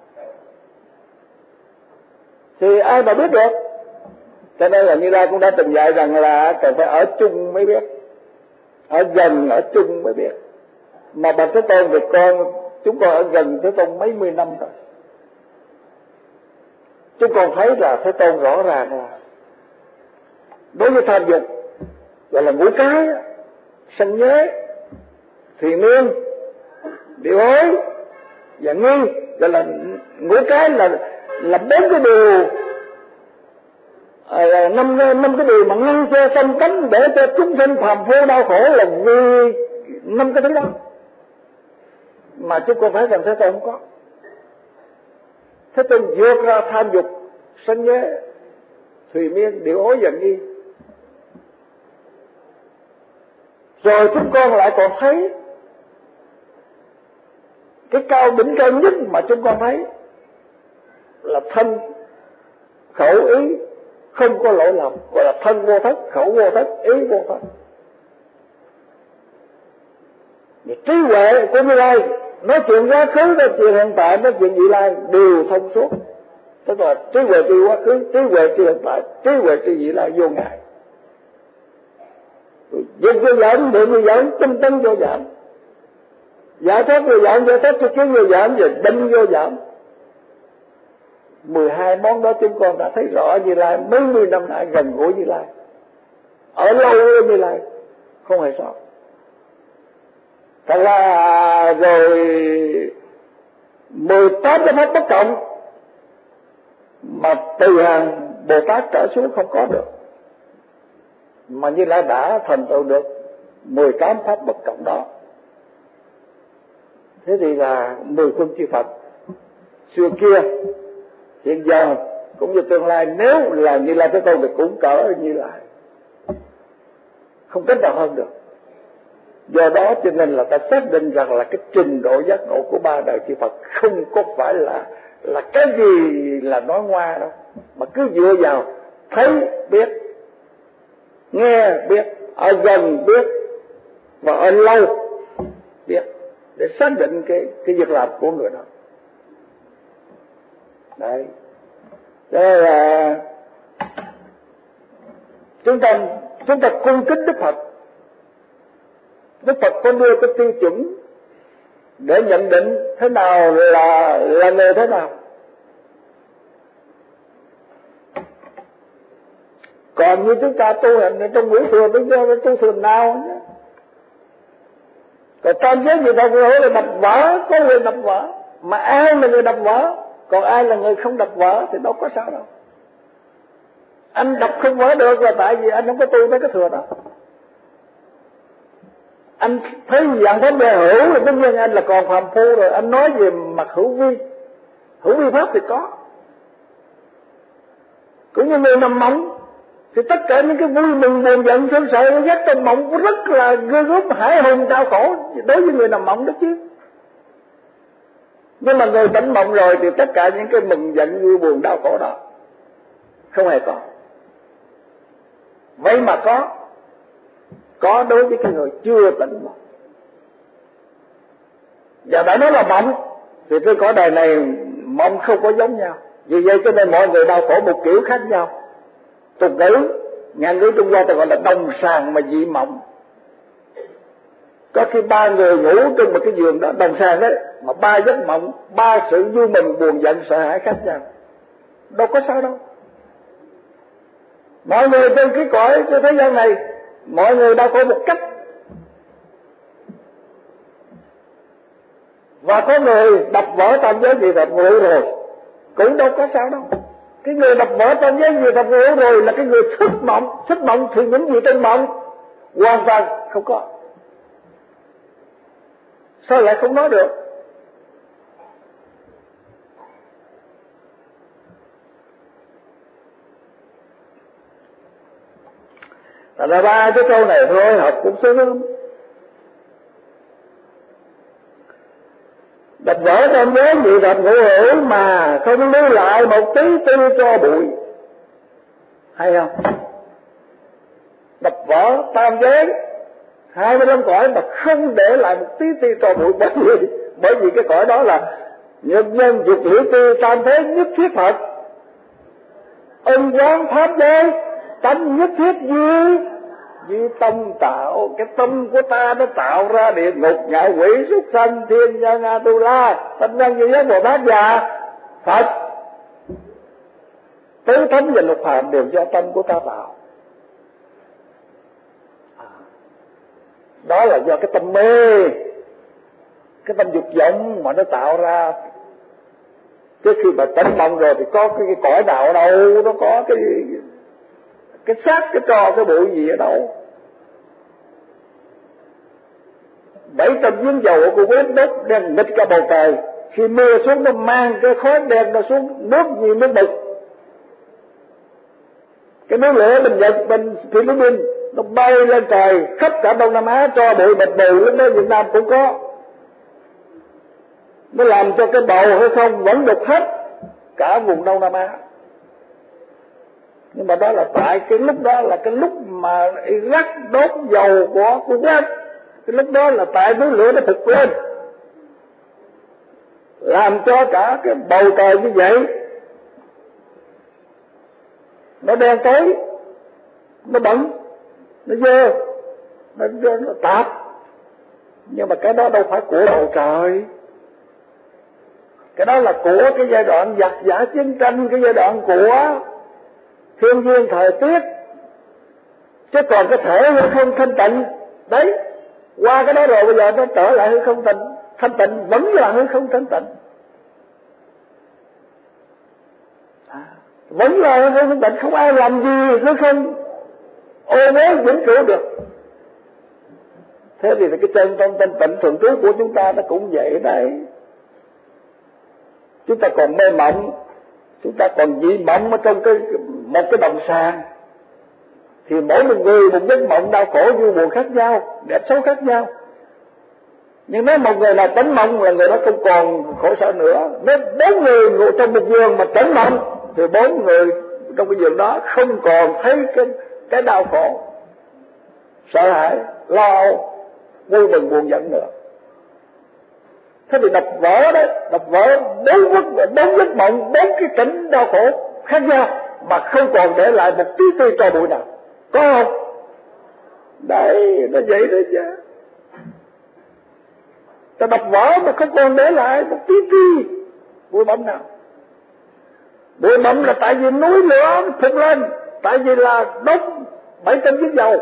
Speaker 1: thì ai mà biết được. Cho nên là Như Lai cũng đã từng dạy rằng là cần phải ở chung mới biết, ở gần ở chung mới biết. Mà bà Thế Tôn thì con, chúng con ở gần Thế Tôn mấy mươi năm rồi. Chúng con thấy là Thế Tôn rõ ràng là đối với tham dục gọi là ngũ cái, sanh nhớ, thùy miên, điều hối và nghi, gọi là ngũ cái là là bốn cái điều, à, năm năm cái điều mà ngăn cho sanh cấm để cho chúng sinh phàm phu đau khổ là vì năm cái thứ đó. Mà chúng con thấy rằng Thế Tôn không có. Thế Tôn vượt ra tham dục, sanh nhớ, thùy miên, điều hối và nghi. Rồi chúng con lại còn thấy cái cao đỉnh cao nhất mà chúng con thấy là thân khẩu ý không có lỗi lầm, gọi là thân vô thất, khẩu vô thất, ý vô thất. Trí huệ của Như Lai nói chuyện quá khứ, nói chuyện hiện tại, nói chuyện vị lai đều thông suốt. Tức là trí huệ tri quá khứ, trí huệ tri hiện tại, trí huệ tri vị lai vô ngại. Dục vô giảm, niệm vô giảm, tinh tấn vô giảm, giải thoát vô giảm, giải thoát cho kiến vô giảm, và định vô giảm. Mười hai món đó chúng con đã thấy rõ Như Lai mấy mươi năm nay, gần gũi Như Lai, ở lâu với Như Lai, không hề sao. Thật là rồi mười tám cái pháp bất cộng mà từ hàng Bồ Tát trở xuống không có được, mà Như Lai đã thành tựu được mười tám pháp bất cộng đó. Thế thì là mười phương chư Phật xưa kia, hiện giờ cũng như tương lai, nếu là Như Lai Thế Tôn thì cũng cỡ Như Lai, không cách nào hơn được. Do đó cho nên là ta xác định rằng là cái trình độ giác ngộ của ba đời chư Phật không có phải là là cái gì là nói ngoa đâu, mà cứ dựa vào thấy biết, nghe biết, ở gần biết và ở lâu biết để xác định cái cái việc làm của người đó. Đấy, đây là chúng ta chúng ta cung kính Đức Phật. Đức Phật có đưa cái tiêu chuẩn để nhận định thế nào là là người thế nào. Còn như chúng ta tu hành trong ngũ thường, chúng ta tu thường nào nhé. Còn tam giới người ta nói là đập vỡ, có người đập vỡ, mà ai là người đập vỡ, còn ai là người không đập vỡ thì đâu có sao đâu. Anh đập không vỡ được là tại vì anh không có tu tới cái thừa đó. Anh thấy dạng pháp bề hữu là tất nhiên anh là còn phàm phu rồi. Anh nói về mặt hữu vi, hữu vi pháp thì có. Cũng như người nằm mộng thì tất cả những cái vui mừng buồn giận sớm sợ ghét trong mộng cũng rất là ghê gớm hãi hùng đau khổ đối với người nằm mộng đó chứ. Nhưng mà người tỉnh mộng rồi thì tất cả những cái mừng giận vui buồn đau khổ đó không hề có. Vậy mà có có đối với cái người chưa tỉnh mộng. Và đã nói là mộng thì tôi có đời này mộng không có giống nhau. Vì vậy cho nên mọi người đau khổ một kiểu khác nhau. Tục ngữ, ngạn ngữ Trung Hoa ta gọi là đồng sàng mà dị mộng. Có khi ba người ngủ trong một cái giường đó đồng sàng đấy, mà ba giấc mộng, ba sự vui mừng buồn giận sợ hãi khác nhau. Đâu có sao đâu. Mọi người trên cái cõi trên thế gian này, mọi người đau khổ một cách. Và có người đập vỡ tam giới gì đập vỡ rồi, cũng đâu có sao đâu. Cái người đập vỡ tam giới gì đập vỡ rồi là cái người thức mộng. Thức mộng thì những gì trong mộng hoàn toàn không có. Sao lại không nói được? Thật ra ba cái câu này thôi học cũng sướng lắm. Đập vỡ tam giới gì đập ngũ hữu mà không lưu lại một tí tư cho bụi. Hay không? Đập vỡ tam giới hai mươi lăm cõi mà không để lại một tí ti cho bụi. Bởi vì, bởi vì cái cõi đó là nhân nhân dục hữu tư tam thế nhất thiết Phật, ân quán pháp giới tánh nhất thiết duy Vì tâm tạo, cái tâm của ta nó tạo ra địa ngục, ngạ quỷ, súc sanh, thiên nhân, Atula, Thánh nhân, Duy Nhất, Bồ Tát và Phật. Tứ thánh và lục hàm đều do tâm của ta tạo. Đó là do cái tâm mê, cái tâm dục vọng mà nó tạo ra. Trước khi mà tánh mộng rồi thì có cái, cái cõi nào ở đâu, nó có cái cái xác, cái trò, cái bụi gì ở đâu. Bảy trăm giếng dầu của quét đất đen nghịch cả bầu trời, khi mưa xuống nó mang cái khói đen nó xuống, nước như nước mực. Cái núi lửa bên Nhật, bên Philippines nó bay lên trời khắp cả Đông Nam Á, cho bụi mịt mù, lúc đó Việt Nam cũng có. Nó làm cho cái bầu hay không vẫn đục hết cả vùng Đông Nam Á. Nhưng mà đó là tại cái lúc đó là cái lúc mà Iraq đốt dầu của Kuwait, cái lúc đó là tại núi lửa nó thực lên, làm cho cả cái bầu trời như vậy nó đen tối, nó bẩn, nó dơ, nó, nó, nó tạp. Nhưng mà cái đó đâu phải của bầu trời, cái đó là của cái giai đoạn giặc giả chiến tranh, cái giai đoạn của thiên nhiên thời tiết. Chứ còn cái thể hư không thanh tịnh đấy, qua cái đó rồi bây giờ nó trở lại hư không thanh thanh tịnh, vẫn là hư không thanh tịnh, à, vẫn là hư không thanh tịnh, không ai làm gì hư không ô uế vĩnh cửu được. Thế thì cái chân trong thanh tịnh thường trú của chúng ta nó cũng vậy đấy. Chúng ta còn mê mộng, chúng ta còn dị mộng ở trong cái một cái đồng sàng, thì mỗi một người một giấc mộng đau khổ vui buồn khác nhau, đẹp xấu khác nhau. Nhưng nếu một người nào tỉnh mộng là người đó không còn khổ sở nữa. Nếu bốn người ngủ trong một giường mà tỉnh mộng thì bốn người trong cái giường đó không còn thấy cái cái đau khổ, sợ hãi, lo âu, vui mừng buồn giận nữa. Thế thì đập vỡ đấy, đập vỡ bốn giấc bốn giấc mộng, bốn cái cảnh đau khổ khác nhau mà không còn để lại một tí ti tro bụi nào, có không? Đấy, nó vậy đấy chứ. Ta đập vỡ mà không còn để lại một tí ti bụi bặm nào. Bụi bặm là tại vì núi lửa phụt lên, tại vì là đốt bảy trăm chiếc dầu.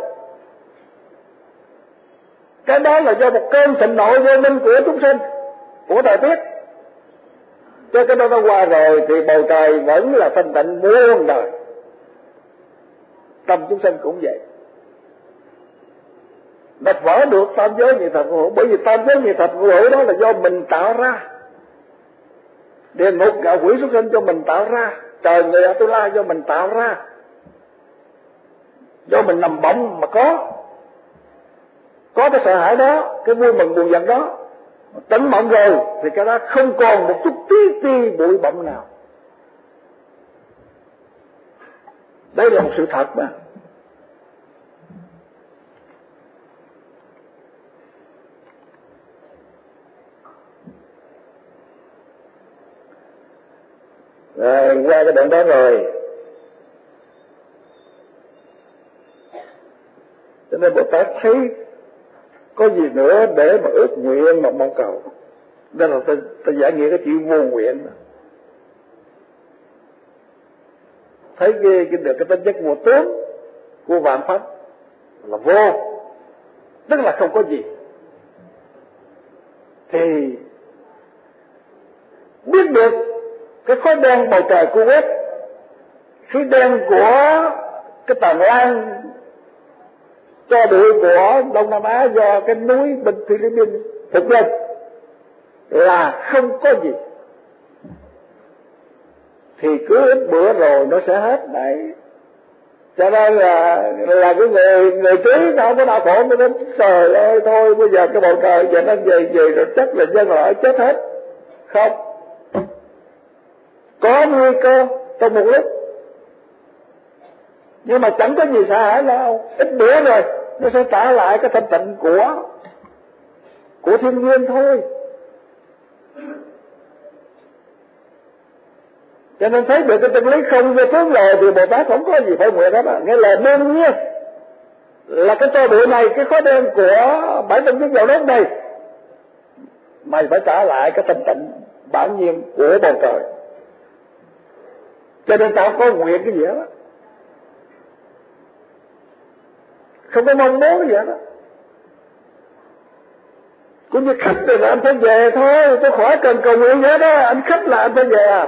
Speaker 1: Cái đó là do một cơn thịnh nộ vô minh của chúng sinh, của thời tiết. Cho cái đó nó qua rồi thì bầu trời vẫn là thanh tịnh muôn đời. Tâm chúng sinh cũng vậy. Đập vỡ được tam giới như thật hữu, bởi vì tam giới như thật hữu đó là do mình tạo ra. Địa ngục ngạ quỷ xuất sinh cho mình tạo ra, trời người Atula do mình tạo ra, do mình nằm bỗng mà có có cái sợ hãi đó, cái vui mừng buồn giận đó. Tỉnh mộng rồi thì cái đó không còn một chút tí ti bụi bặm nào. Đây là một sự thật mà. Rồi qua cái đoạn đó rồi, cho nên Bồ Tát thấy có gì nữa để mà ước nguyện mà mong cầu. Đó là ta, ta giải nghĩa cái chữ vô nguyện. Thấy cái, cái được cái tính chất vô tướng của vạn pháp là vô, tức là không có gì, thì biết được cái khói đen bầu trời Kuwait, khí đen của cái tàn lan cho bụi của Đông Nam Á do cái núi bên Philippines thực lên là không có gì, thì cứ ít bữa rồi nó sẽ hết đấy. Cho nên là là cái người người trí nó không có đau khổ, nó đến trời ơi thôi bây giờ cái bầu trời giờ nó về về rồi chắc là dân loại chết hết. Không, có nguy cơ trong một lúc, nhưng mà chẳng có gì sợ hãi đâu. Ít bữa rồi nó sẽ trả lại cái thanh tịnh của của thiên nhiên thôi. Cho nên thấy được cái chân lý không vô tướng rồi thì Bồ Tát không có gì phải nguyện hết á, nghĩa là đương nhiên là cái tro bụi này, cái khói đen của bảy trăm chiếc dầu đốt này, mày phải trả lại cái thanh tịnh bản nhiên của bầu trời. Cho nên tao có nguyện cái gì đó, không có mong muốn cái gì đó. Cũng như khách rồi là anh phải về thôi, tôi khỏi cần cầu nguyện nữa đó, anh khách là anh phải về à.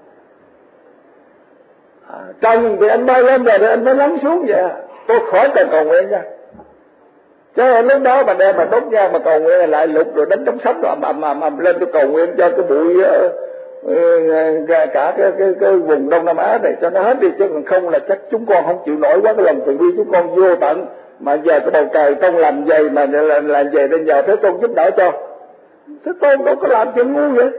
Speaker 1: Trần thì anh bay lên rồi thì anh phải lắng xuống vậy à. Tôi khỏi cần cầu nguyện nha. Chứ lúc đó mà đem mà đốt nhang mà cầu nguyện lại lục rồi đánh trống sấm rồi ầm ầm ầm lên tôi cầu nguyện cho cái bụi uh, cả cái, cái, cái vùng Đông Nam Á này cho nó hết đi, chứ còn không là chắc chúng con không chịu nổi quá cái lòng từ bi chúng con vô tận. Mà giờ cái bầu trời không làm vậy mà làm, làm vậy nên giờ Thế Tôn giúp đỡ cho. Thế Tôn đâu có làm chuyện ngu vậy.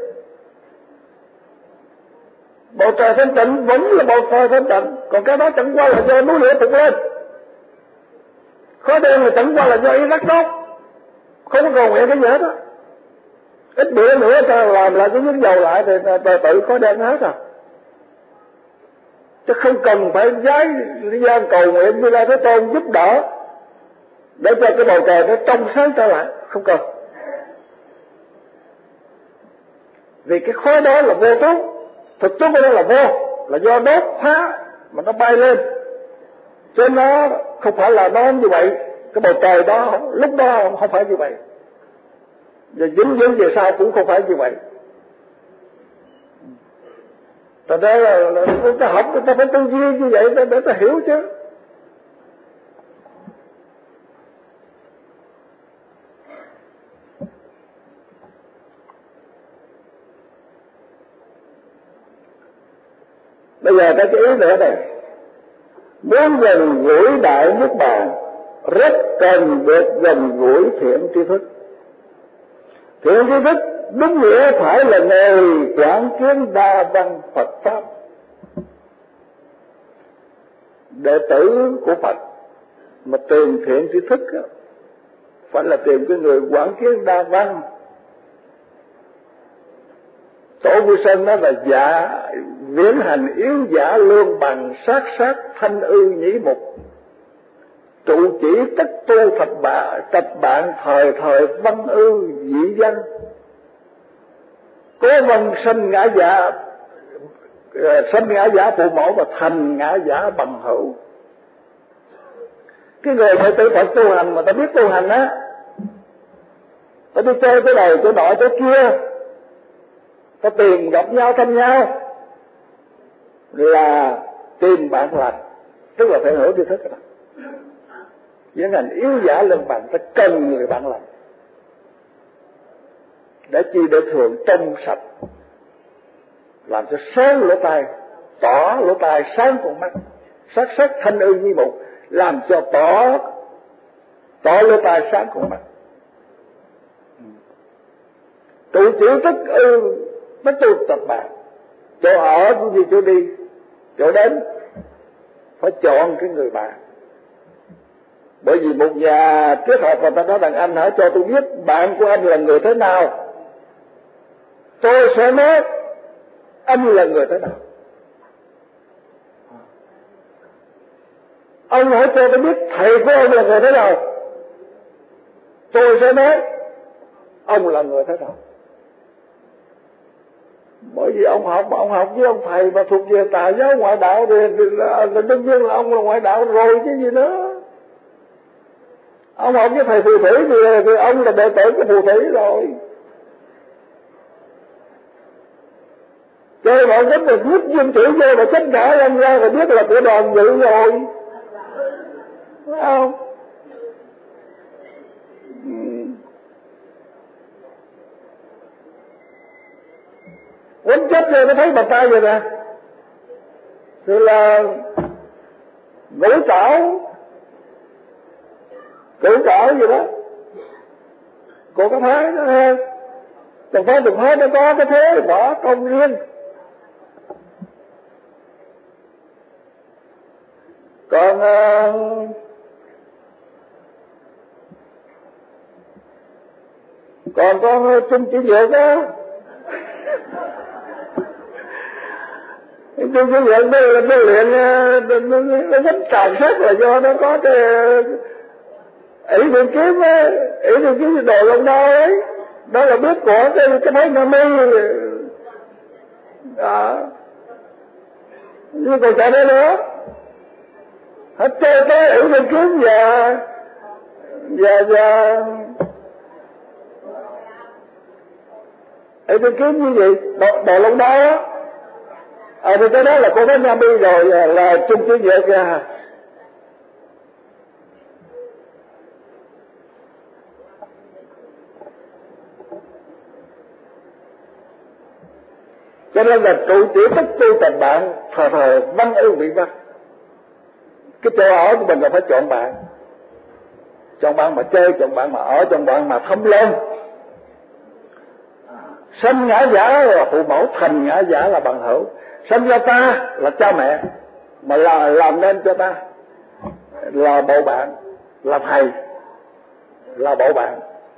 Speaker 1: Bầu trời thanh tịnh vẫn là bầu trời thanh tịnh, còn cái đó chẳng qua là do núi lửa thụt lên. Khói đen là chẳng qua là do ý rắc đốt, không có cầu nguyện cái gì hết á. Ít bữa nữa ta làm lại cái nước dầu lại thì ta tự khói đen hết à. Chứ không cần phải giái lý gian cầu nguyện Như Lai Thế Tôn giúp đỡ để cho cái bầu trời nó trong sáng trở lại, không cần. Vì cái khói đó là vô tốt, thực chất của nó là vô, là do đốt phá mà nó bay lên, chứ nó không phải là nó như vậy. Cái bầu trời đó lúc đó không phải như vậy, và dính dính về sau cũng không phải như vậy. Tại đó là, là người ta học, người ta phải tư duy như vậy để, để ta hiểu chứ. Bây giờ cái ý nữa này, muốn gần gũi đại nước bàn rất cần được gần gũi thiện tri thức. Thiện tri thức đúng nghĩa phải là người quán kiến đa văn Phật pháp, đệ tử của Phật mà tìm thiện tri thức đó, phải là tìm cái người quán kiến đa văn. Tổ Vui Sơn đó là giả viễn hành yếu giả lương bằng sát sát thanh ư nhĩ mục, trụ chỉ tất tu thập bạ tập bạn thời thời văn ư dĩ văn, cố vân sanh ngã giả sanh ngã giả phụ mẫu và thành ngã giả bằng hữu. Cái người đệ tử Phật tu hành mà ta biết tu hành á, ta đi chơi cái này cái nọ cái kia, ta tìm gặp nhau thăm nhau là tìm bạn lành, tức là phải hiểu tri thức đó. Với ngành yếu giả lên bằng, ta cần người bạn lành để chi, để thường trong sạch, làm cho sáng lỗ tai, tỏ lỗ tai, sáng con mắt, sắc sắc thanh ư như mục, làm cho tỏ tỏ lỗ tai, sáng con mắt. Trụ chỉ tất ư tất tu tập bạn, chỗ ở cũng như chỗ đi, chỗ đến phải chọn cái người bạn. Bởi vì một nhà triết học người ta nói rằng anh hãy cho tôi biết bạn của anh là người thế nào, tôi sẽ nói anh là người thế nào. Ông hãy cho tôi biết thầy của ông là người thế nào, tôi sẽ nói ông là người thế nào. Bởi vì ông học, ông học với ông thầy mà thuộc về tà giáo ngoại đạo thì, thì là, là đương nhiên là ông là ngoại đạo rồi chứ gì nữa. Ông học với thầy phù thủy thì, thì ông là đệ tử của phù thủy rồi. Chơi bọn rất là hút dương chữ vô và tất cả ông ra và biết là của đoàn dự rồi. Phải không? Quấn chết rồi nó thấy bàn tay vậy nè, thì là ngũ trảo ngũ trảo gì đó của cái phái đó ha. Từng phái từng phái nó có cái thế bỏ công riêng. Còn uh, còn con Trung Chỉ Dược á, Trung Chỉ Dược nó nó luyện nó nó rất tràn sát là do nó có cái ỷ điện kiếm á, ỷ điện kiếm đồ lông đau ấy, đó là biết của cái cái mấy nga mi đó, nhưng còn chạy đây nữa hết chơi tới ỷ điện kiếm và và và ỷ điện kiếm như vậy đồ, đồ lông đau á. À thì cái đó là cô có nga mi rồi, là, là chung chữ vợ kìa. Cho nên là trụ chỉ tất tu tình bạn, thờ thờ văn ưu vị văn. Cái chỗ ở của mình là phải chọn bạn, chọn bạn mà chơi, chọn bạn mà ở, chọn bạn mà thâm lên. Sanh ngã giả là phụ mẫu, thành ngã giả là bằng hữu. Sanh ra ta là cha mẹ, mà là làm nên cho ta là bộ bạn, là thầy, là bộ bạn.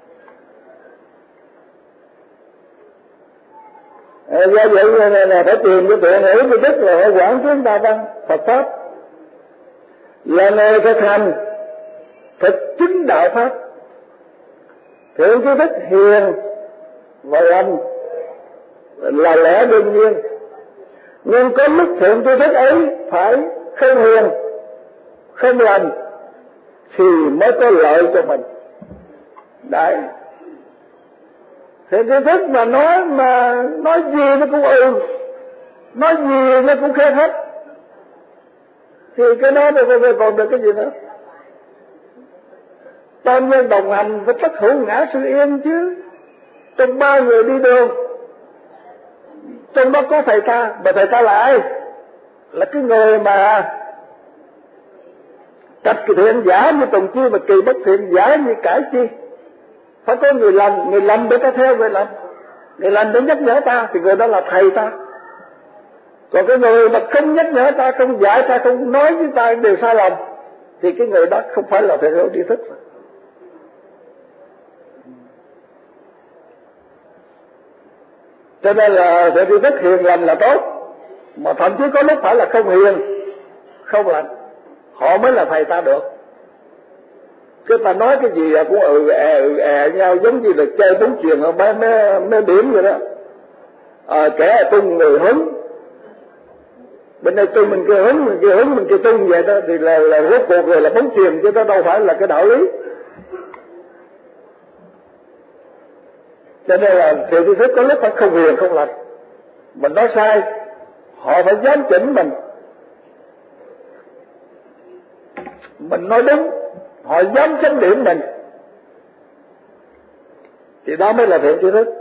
Speaker 1: Do vậy là, là phải tìm cái tuệ hiểu cái đức là phải quản chúng ta văn Phật pháp, là nghề thực hành thực chứng đạo pháp, thượng cái đức hiền và lành là lẽ đương nhiên. Nhưng có lúc thượng cái đức ấy phải không hiền không lành thì mới có lợi cho mình. Đấy, thì cái thức mà nói mà nói gì nó cũng ừ, nói gì nó cũng khen hết, thì cái đó nó còn được cái gì nữa. Tam nhân đồng hành với tất hữu ngã sự yên chứ. Trong ba người đi đường, trong đó có thầy ta, mà thầy ta là ai? Là cái người mà trạch thiện giả như tùng chi, mà kỳ bất thiện giả như cải chi. Phải có người lành, người lành để ta theo người lành, người lành để nhắc nhở ta, thì người đó là thầy ta. Còn cái người mà không nhắc nhở ta, không dạy ta, không nói với ta đều sai lầm, thì cái người đó không phải là thầy hữu tri thức. Cho nên là thầy tri thức hiền lành là tốt, mà thậm chí có lúc phải là không hiền không lành, họ mới là thầy ta được. Cái ta nói cái gì cũng ừ è ừ è nhau, giống như là chơi bóng chuyền ở mấy mấy mấy điểm vậy đó. À, kẻ tung người hứng, bên đây tung mình kia hứng, mình kia hứng, mình kia tung vậy đó, thì là là rốt cuộc rồi là bóng chuyền, chứ đó đâu phải là cái đạo lý. Cho nên là sự tri thức có lúc phải không hiền không lành, mình nói sai họ phải dám chỉnh mình, mình nói đúng họ dám chấm điểm mình, thì đó mới là thiện tri thức.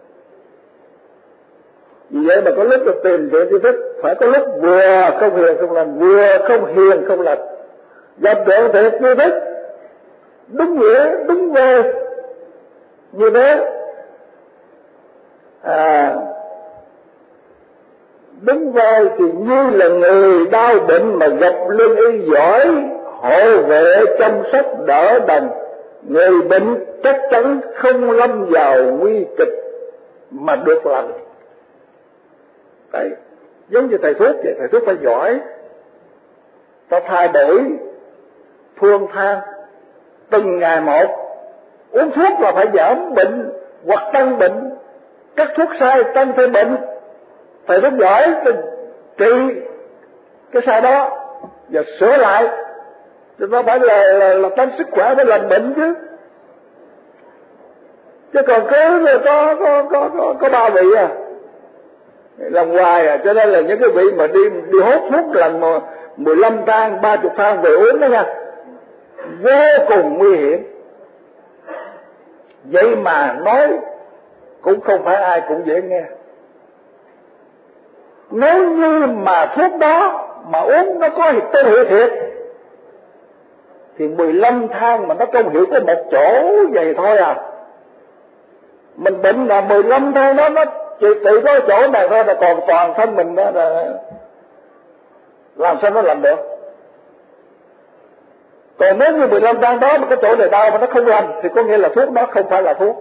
Speaker 1: Vì vậy mà có lúc được tìm thiện tri thức phải có lúc vừa không hiền không lành, vừa không hiền không lành. Gặp được thiện tri thức đúng nghĩa đúng về như thế, à, đúng vai thì như là người đau bệnh mà gặp lương y giỏi hộ vệ chăm sóc đỡ đần, người bệnh chắc chắn không lâm vào nguy kịch mà được lành. Đấy, giống như thầy thuốc vậy, thầy thuốc phải giỏi, ta thay đổi phương thang từng ngày một, uống thuốc là phải giảm bệnh hoặc tăng bệnh, các thuốc sai tăng thêm bệnh. Thầy thuốc giỏi trị cái sai đó và sửa lại, thì nó phải là, là, là tăng sức khỏe, phải lành bệnh chứ. Chứ còn cứ có có có có, có ba vị à, làm hoài à. Cho nên là những cái vị mà đi đi hốt thuốc lần mà mười lăm thang, ba chục thang về uống đó nha, vô cùng nguy hiểm. Vậy mà nói cũng không phải ai cũng dễ nghe. Nếu như mà thuốc đó mà uống nó có công hiệu thiệt, thì mười lăm thang mà nó công hiệu có một chỗ vậy thôi à. Mình bệnh là mười lăm thang đó nó chỉ trị có chỗ này thôi, là còn toàn thân mình đó là làm sao nó làm được. Còn nếu như mười lăm thang đó mà cái chỗ này đau mà nó không lành, thì có nghĩa là thuốc đó không phải là thuốc.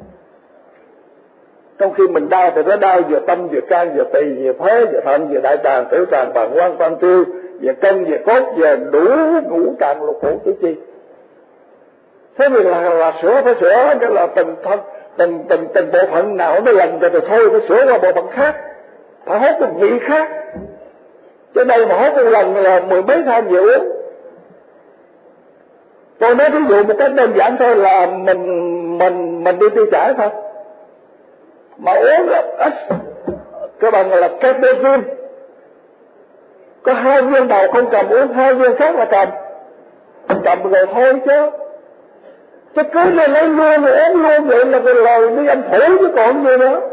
Speaker 1: Trong khi mình đau thì nó đau vừa tâm, vừa can, vừa tỳ, vừa phế, vừa thận, vừa đại tràng, tiểu tràng, bàng quang, quan tiêu, vừa cân, vừa cốt, vừa đủ ngũ tràng lục phủ tứ chi. Thế thì là, là sửa phải sửa cái là từng thân từng từng từng bộ phận nào nó lành rồi thì thôi phải sửa qua bộ phận khác, phải hốt một vị khác. Chứ đây mà hốt một lần là mười mấy thang nhiều uống. Tôi nói ví dụ một cách đơn giản thôi là mình mình mình đi tiêu chảy thôi, mà uống cái bằng là caffeine, có hai viên đầu không cầm, uống hai viên khác là cầm, cầm rồi thôi chứ. Chứ cứ lên lấy luôn rồi uống luôn vậy là cái lời đi anh thổi chứ còn gì nữa.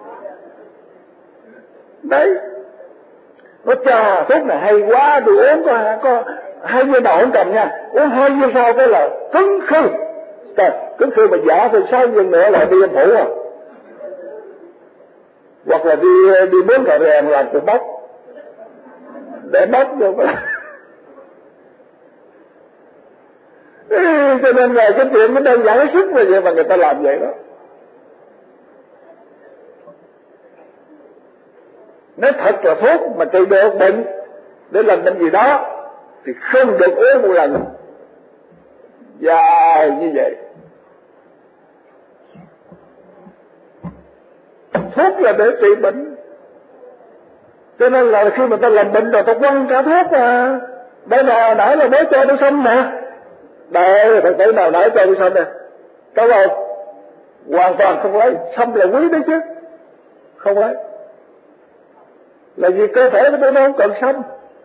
Speaker 1: Đấy, nó trà thuốc này hay quá, tôi uống có, có hai viên đầu không cầm nha, uống hai viên sau cái là cứng khư. Trời, cứng khư mà giả thì sáu viên nữa là đi anh thổi à. Hoặc là đi đi bốn cà rèn làm từ bóc để bóc vô. Cho nên là cái chuyện nó đơn giản hết sức là vậy mà người ta làm vậy đó. Nếu thật là thuốc mà trị được bệnh để làm bệnh gì đó thì không được uống một lần dài như vậy. Thuốc là để trị bệnh, cho nên là khi mà ta làm bệnh rồi ta quăng cả thuốc mà. Đây là nãy là mới cho tôi xong nè, đây thật tử nào nãy cho tôi xong nè, có không? Hoàn toàn không lấy, xong là quý đấy chứ, không lấy. Là vì cơ thể của tôi nó không cần xong.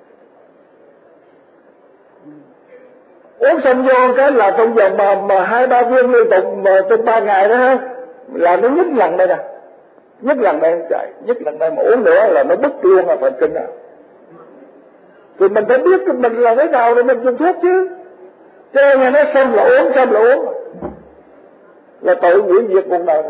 Speaker 1: Uống xong vô cái là trong vòng mà, mà hai ba viên liên tục mà trong ba ngày đó ha, là nó nhích lần đây nè, nhích lần đây chạy, nhích lần đây mà uống nữa là nó bứt luôn là phần kinh à. Thì mình phải biết cái mình là thế nào để mình dùng thuốc chứ. Chứ nghe nói xong là uống, xong là uống, là tự hủy diệt cuộc đời.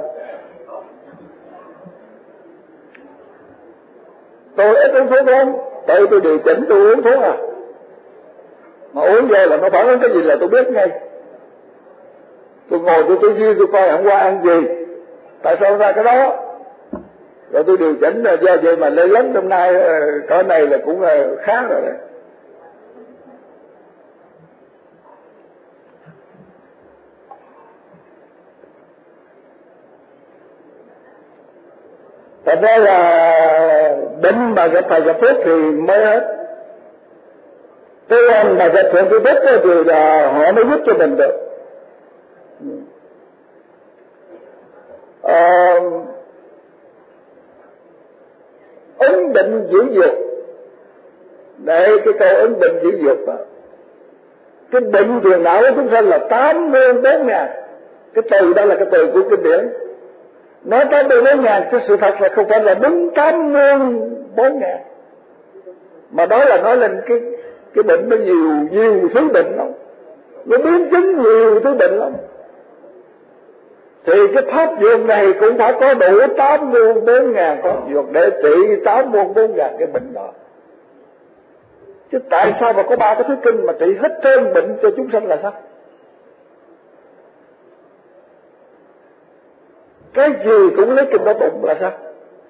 Speaker 1: Tôi ít uống thuốc lắm, tự tôi điều chỉnh tôi uống thuốc à. Mà uống vô là nó phản ứng cái gì là tôi biết ngay. Tôi ngồi tôi tư duy tôi coi hôm qua ăn gì, tại sao ra cái đó, rồi tôi điều chỉnh là do vậy mà lên lớn hôm nay cỡ này là cũng là khá rồi đấy. Thật ra là bệnh mà gặp phải gặp thuốc thì mới hết. Cái anh mà gặp thuốc thì biết thì là họ mới giúp cho mình được. À, ứng bệnh dữ dược, đây cái câu ứng bệnh dữ dược đó. Cái bệnh phiền não của chúng ta là tám mươi bốn ngàn. Cái từ đó là cái từ của kinh điển. Nói tám mươi bốn ngàn, cái sự thật là không phải là đúng tám mươi bốn ngàn. Mà đó là nói lên cái cái bệnh nó nhiều, nhiều thứ bệnh lắm. Nó biến chứng nhiều thứ bệnh lắm. Thì cái pháp dược này cũng phải có đủ tám mươi bốn ngàn pháp dược để trị tám mươi bốn ngàn cái bệnh đó. Chứ tại sao mà có ba cái thứ kinh mà trị hết trơn bệnh cho chúng sanh là sao? Cái gì cũng lấy kinh đó tụng là sao?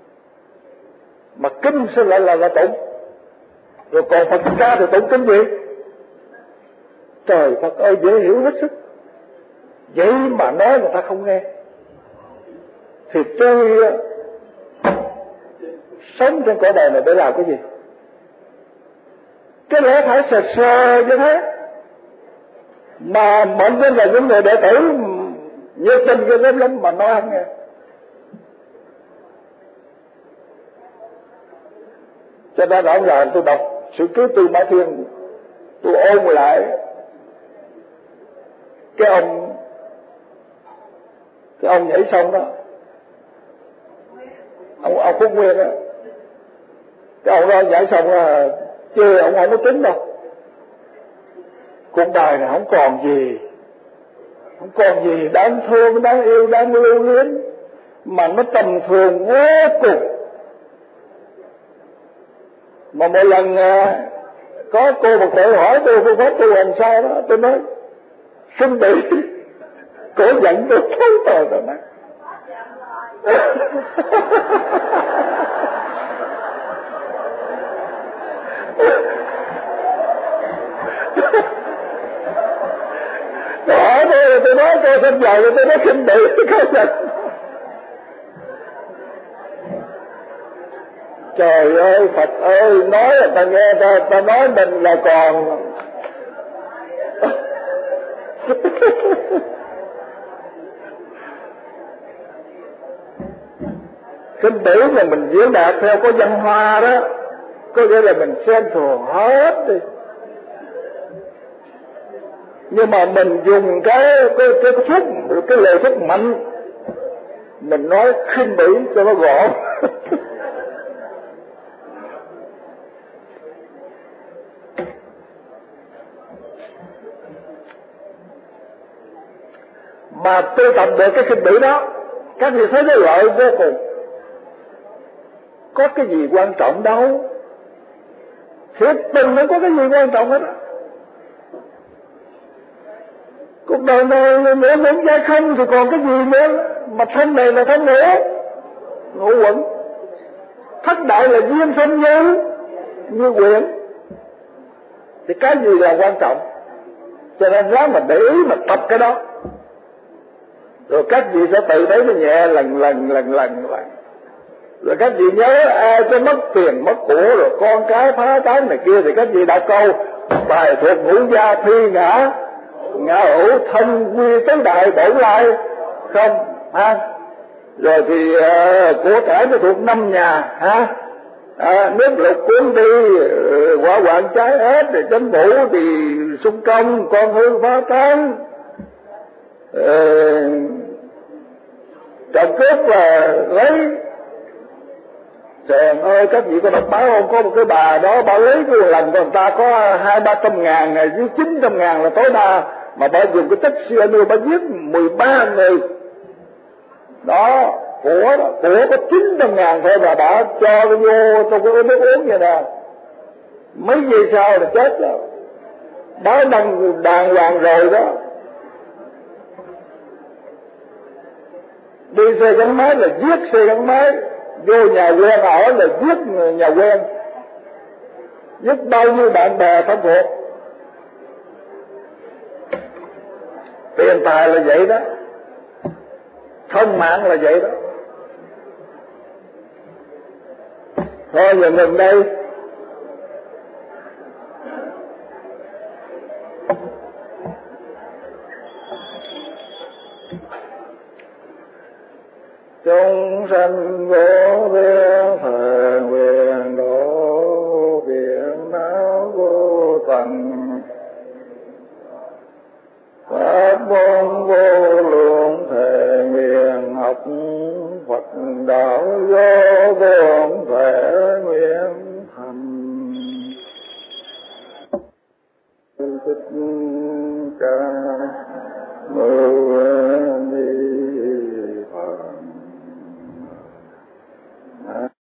Speaker 1: Mà kinh sao lại là là tụng? Rồi còn Phật ca thì tụng kinh gì? Trời Phật ơi, dễ hiểu hết sức. Vậy mà nói người ta không nghe. Thì tôi sống trên cõi đời này để làm cái gì? Cái lẽ phải sờ sờ như thế. Mà mệnh danh là những người đệ tử như chân kia lắm lắm mà nói không nghe. Cho nên rõ ràng tôi đọc Sử Ký Tư Mã Thiên, tôi ôn lại cái ông cái ông nhảy xong đó, ông ông Phúc Nguyên đó, cái ông đó nhảy xong là chê ông không có tính đâu. Cuộc đời này không còn gì, không còn gì đáng thương, đáng yêu, đáng lưu luyến, mà nó tầm thường vô cùng. Mà một lần có cô một thầy hỏi tôi phương pháp tu làm sao đó, tôi nói xin bị cổ giận tôi thối tờ rồi đó. Đó, tôi, tôi nói tôi sinh giàu rồi tôi nói khinh bỉ không được. Trời ơi Phật ơi, nói là ta nghe, ta, ta nói mình là còn khinh bỉ mà mình diễn đạt theo có văn hoa đó, có nghĩa là mình xem thừa hết đi. Nhưng mà mình dùng cái cái cái thúc, cái lời thúc mạnh, mình nói khinh bỉ cho nó gọn. Mà tôi tập được cái khinh bỉ đó, các vị thấy cái lợi vô cùng. Có cái gì quan trọng đâu, thiệt tình không có cái gì quan trọng hết. Cuộc đời này nữa muốn ra không thì còn cái gì nữa, mà thân này là thân nữa, ngũ quẩn. Thất đại là duyên sinh như như quyển, thì cái gì là quan trọng? Cho nên ráng mà để ý mà tập cái đó, rồi các vị sẽ tự thấy nó nhẹ lần lần lần lần lần. Rồi các vị nhớ ai có mất tiền mất của rồi con cái phá tán này kia thì các vị đọc câu bài thuộc ngũ gia phi ngã ngã hữu thân quy tứ đại bổn lai không ha. Rồi thì uh, của cải nó thuộc năm nhà ha. À, nước lục cuốn đi, quả hoạn trái hết, rồi chính phủ thì xung công, con hư phá tán, uh, trộm cướp và lấy. Trời ơi, các vị có đọc báo không? Có một cái bà đó, bà lấy cái lần của người ta có hai ba trăm ngàn, dưới chín trăm ngàn là tối đa, mà bà dùng cái tích cyanua bà giết mười ba người. Đó, của đó, của có chín trăm ngàn thôi mà bà cho vô trong cái nước uống vậy nè. Mấy giây sau là chết rồi. Báo đăng đàng hoàng rồi đó. Đi xe gắn máy là giết xe gắn máy, vô nhà quen ở là giết người nhà quen, giết bao nhiêu bạn bè thân thuộc. Tiền tài là vậy đó, thông mạng là vậy đó. Thôi giờ ngừng đây. Chúng sanh vô biên thời nguyện độ biển não vô tận, pháp môn vô lượng thể nguyện học Phật đạo vô bổn thể nguyện thành. Thích ca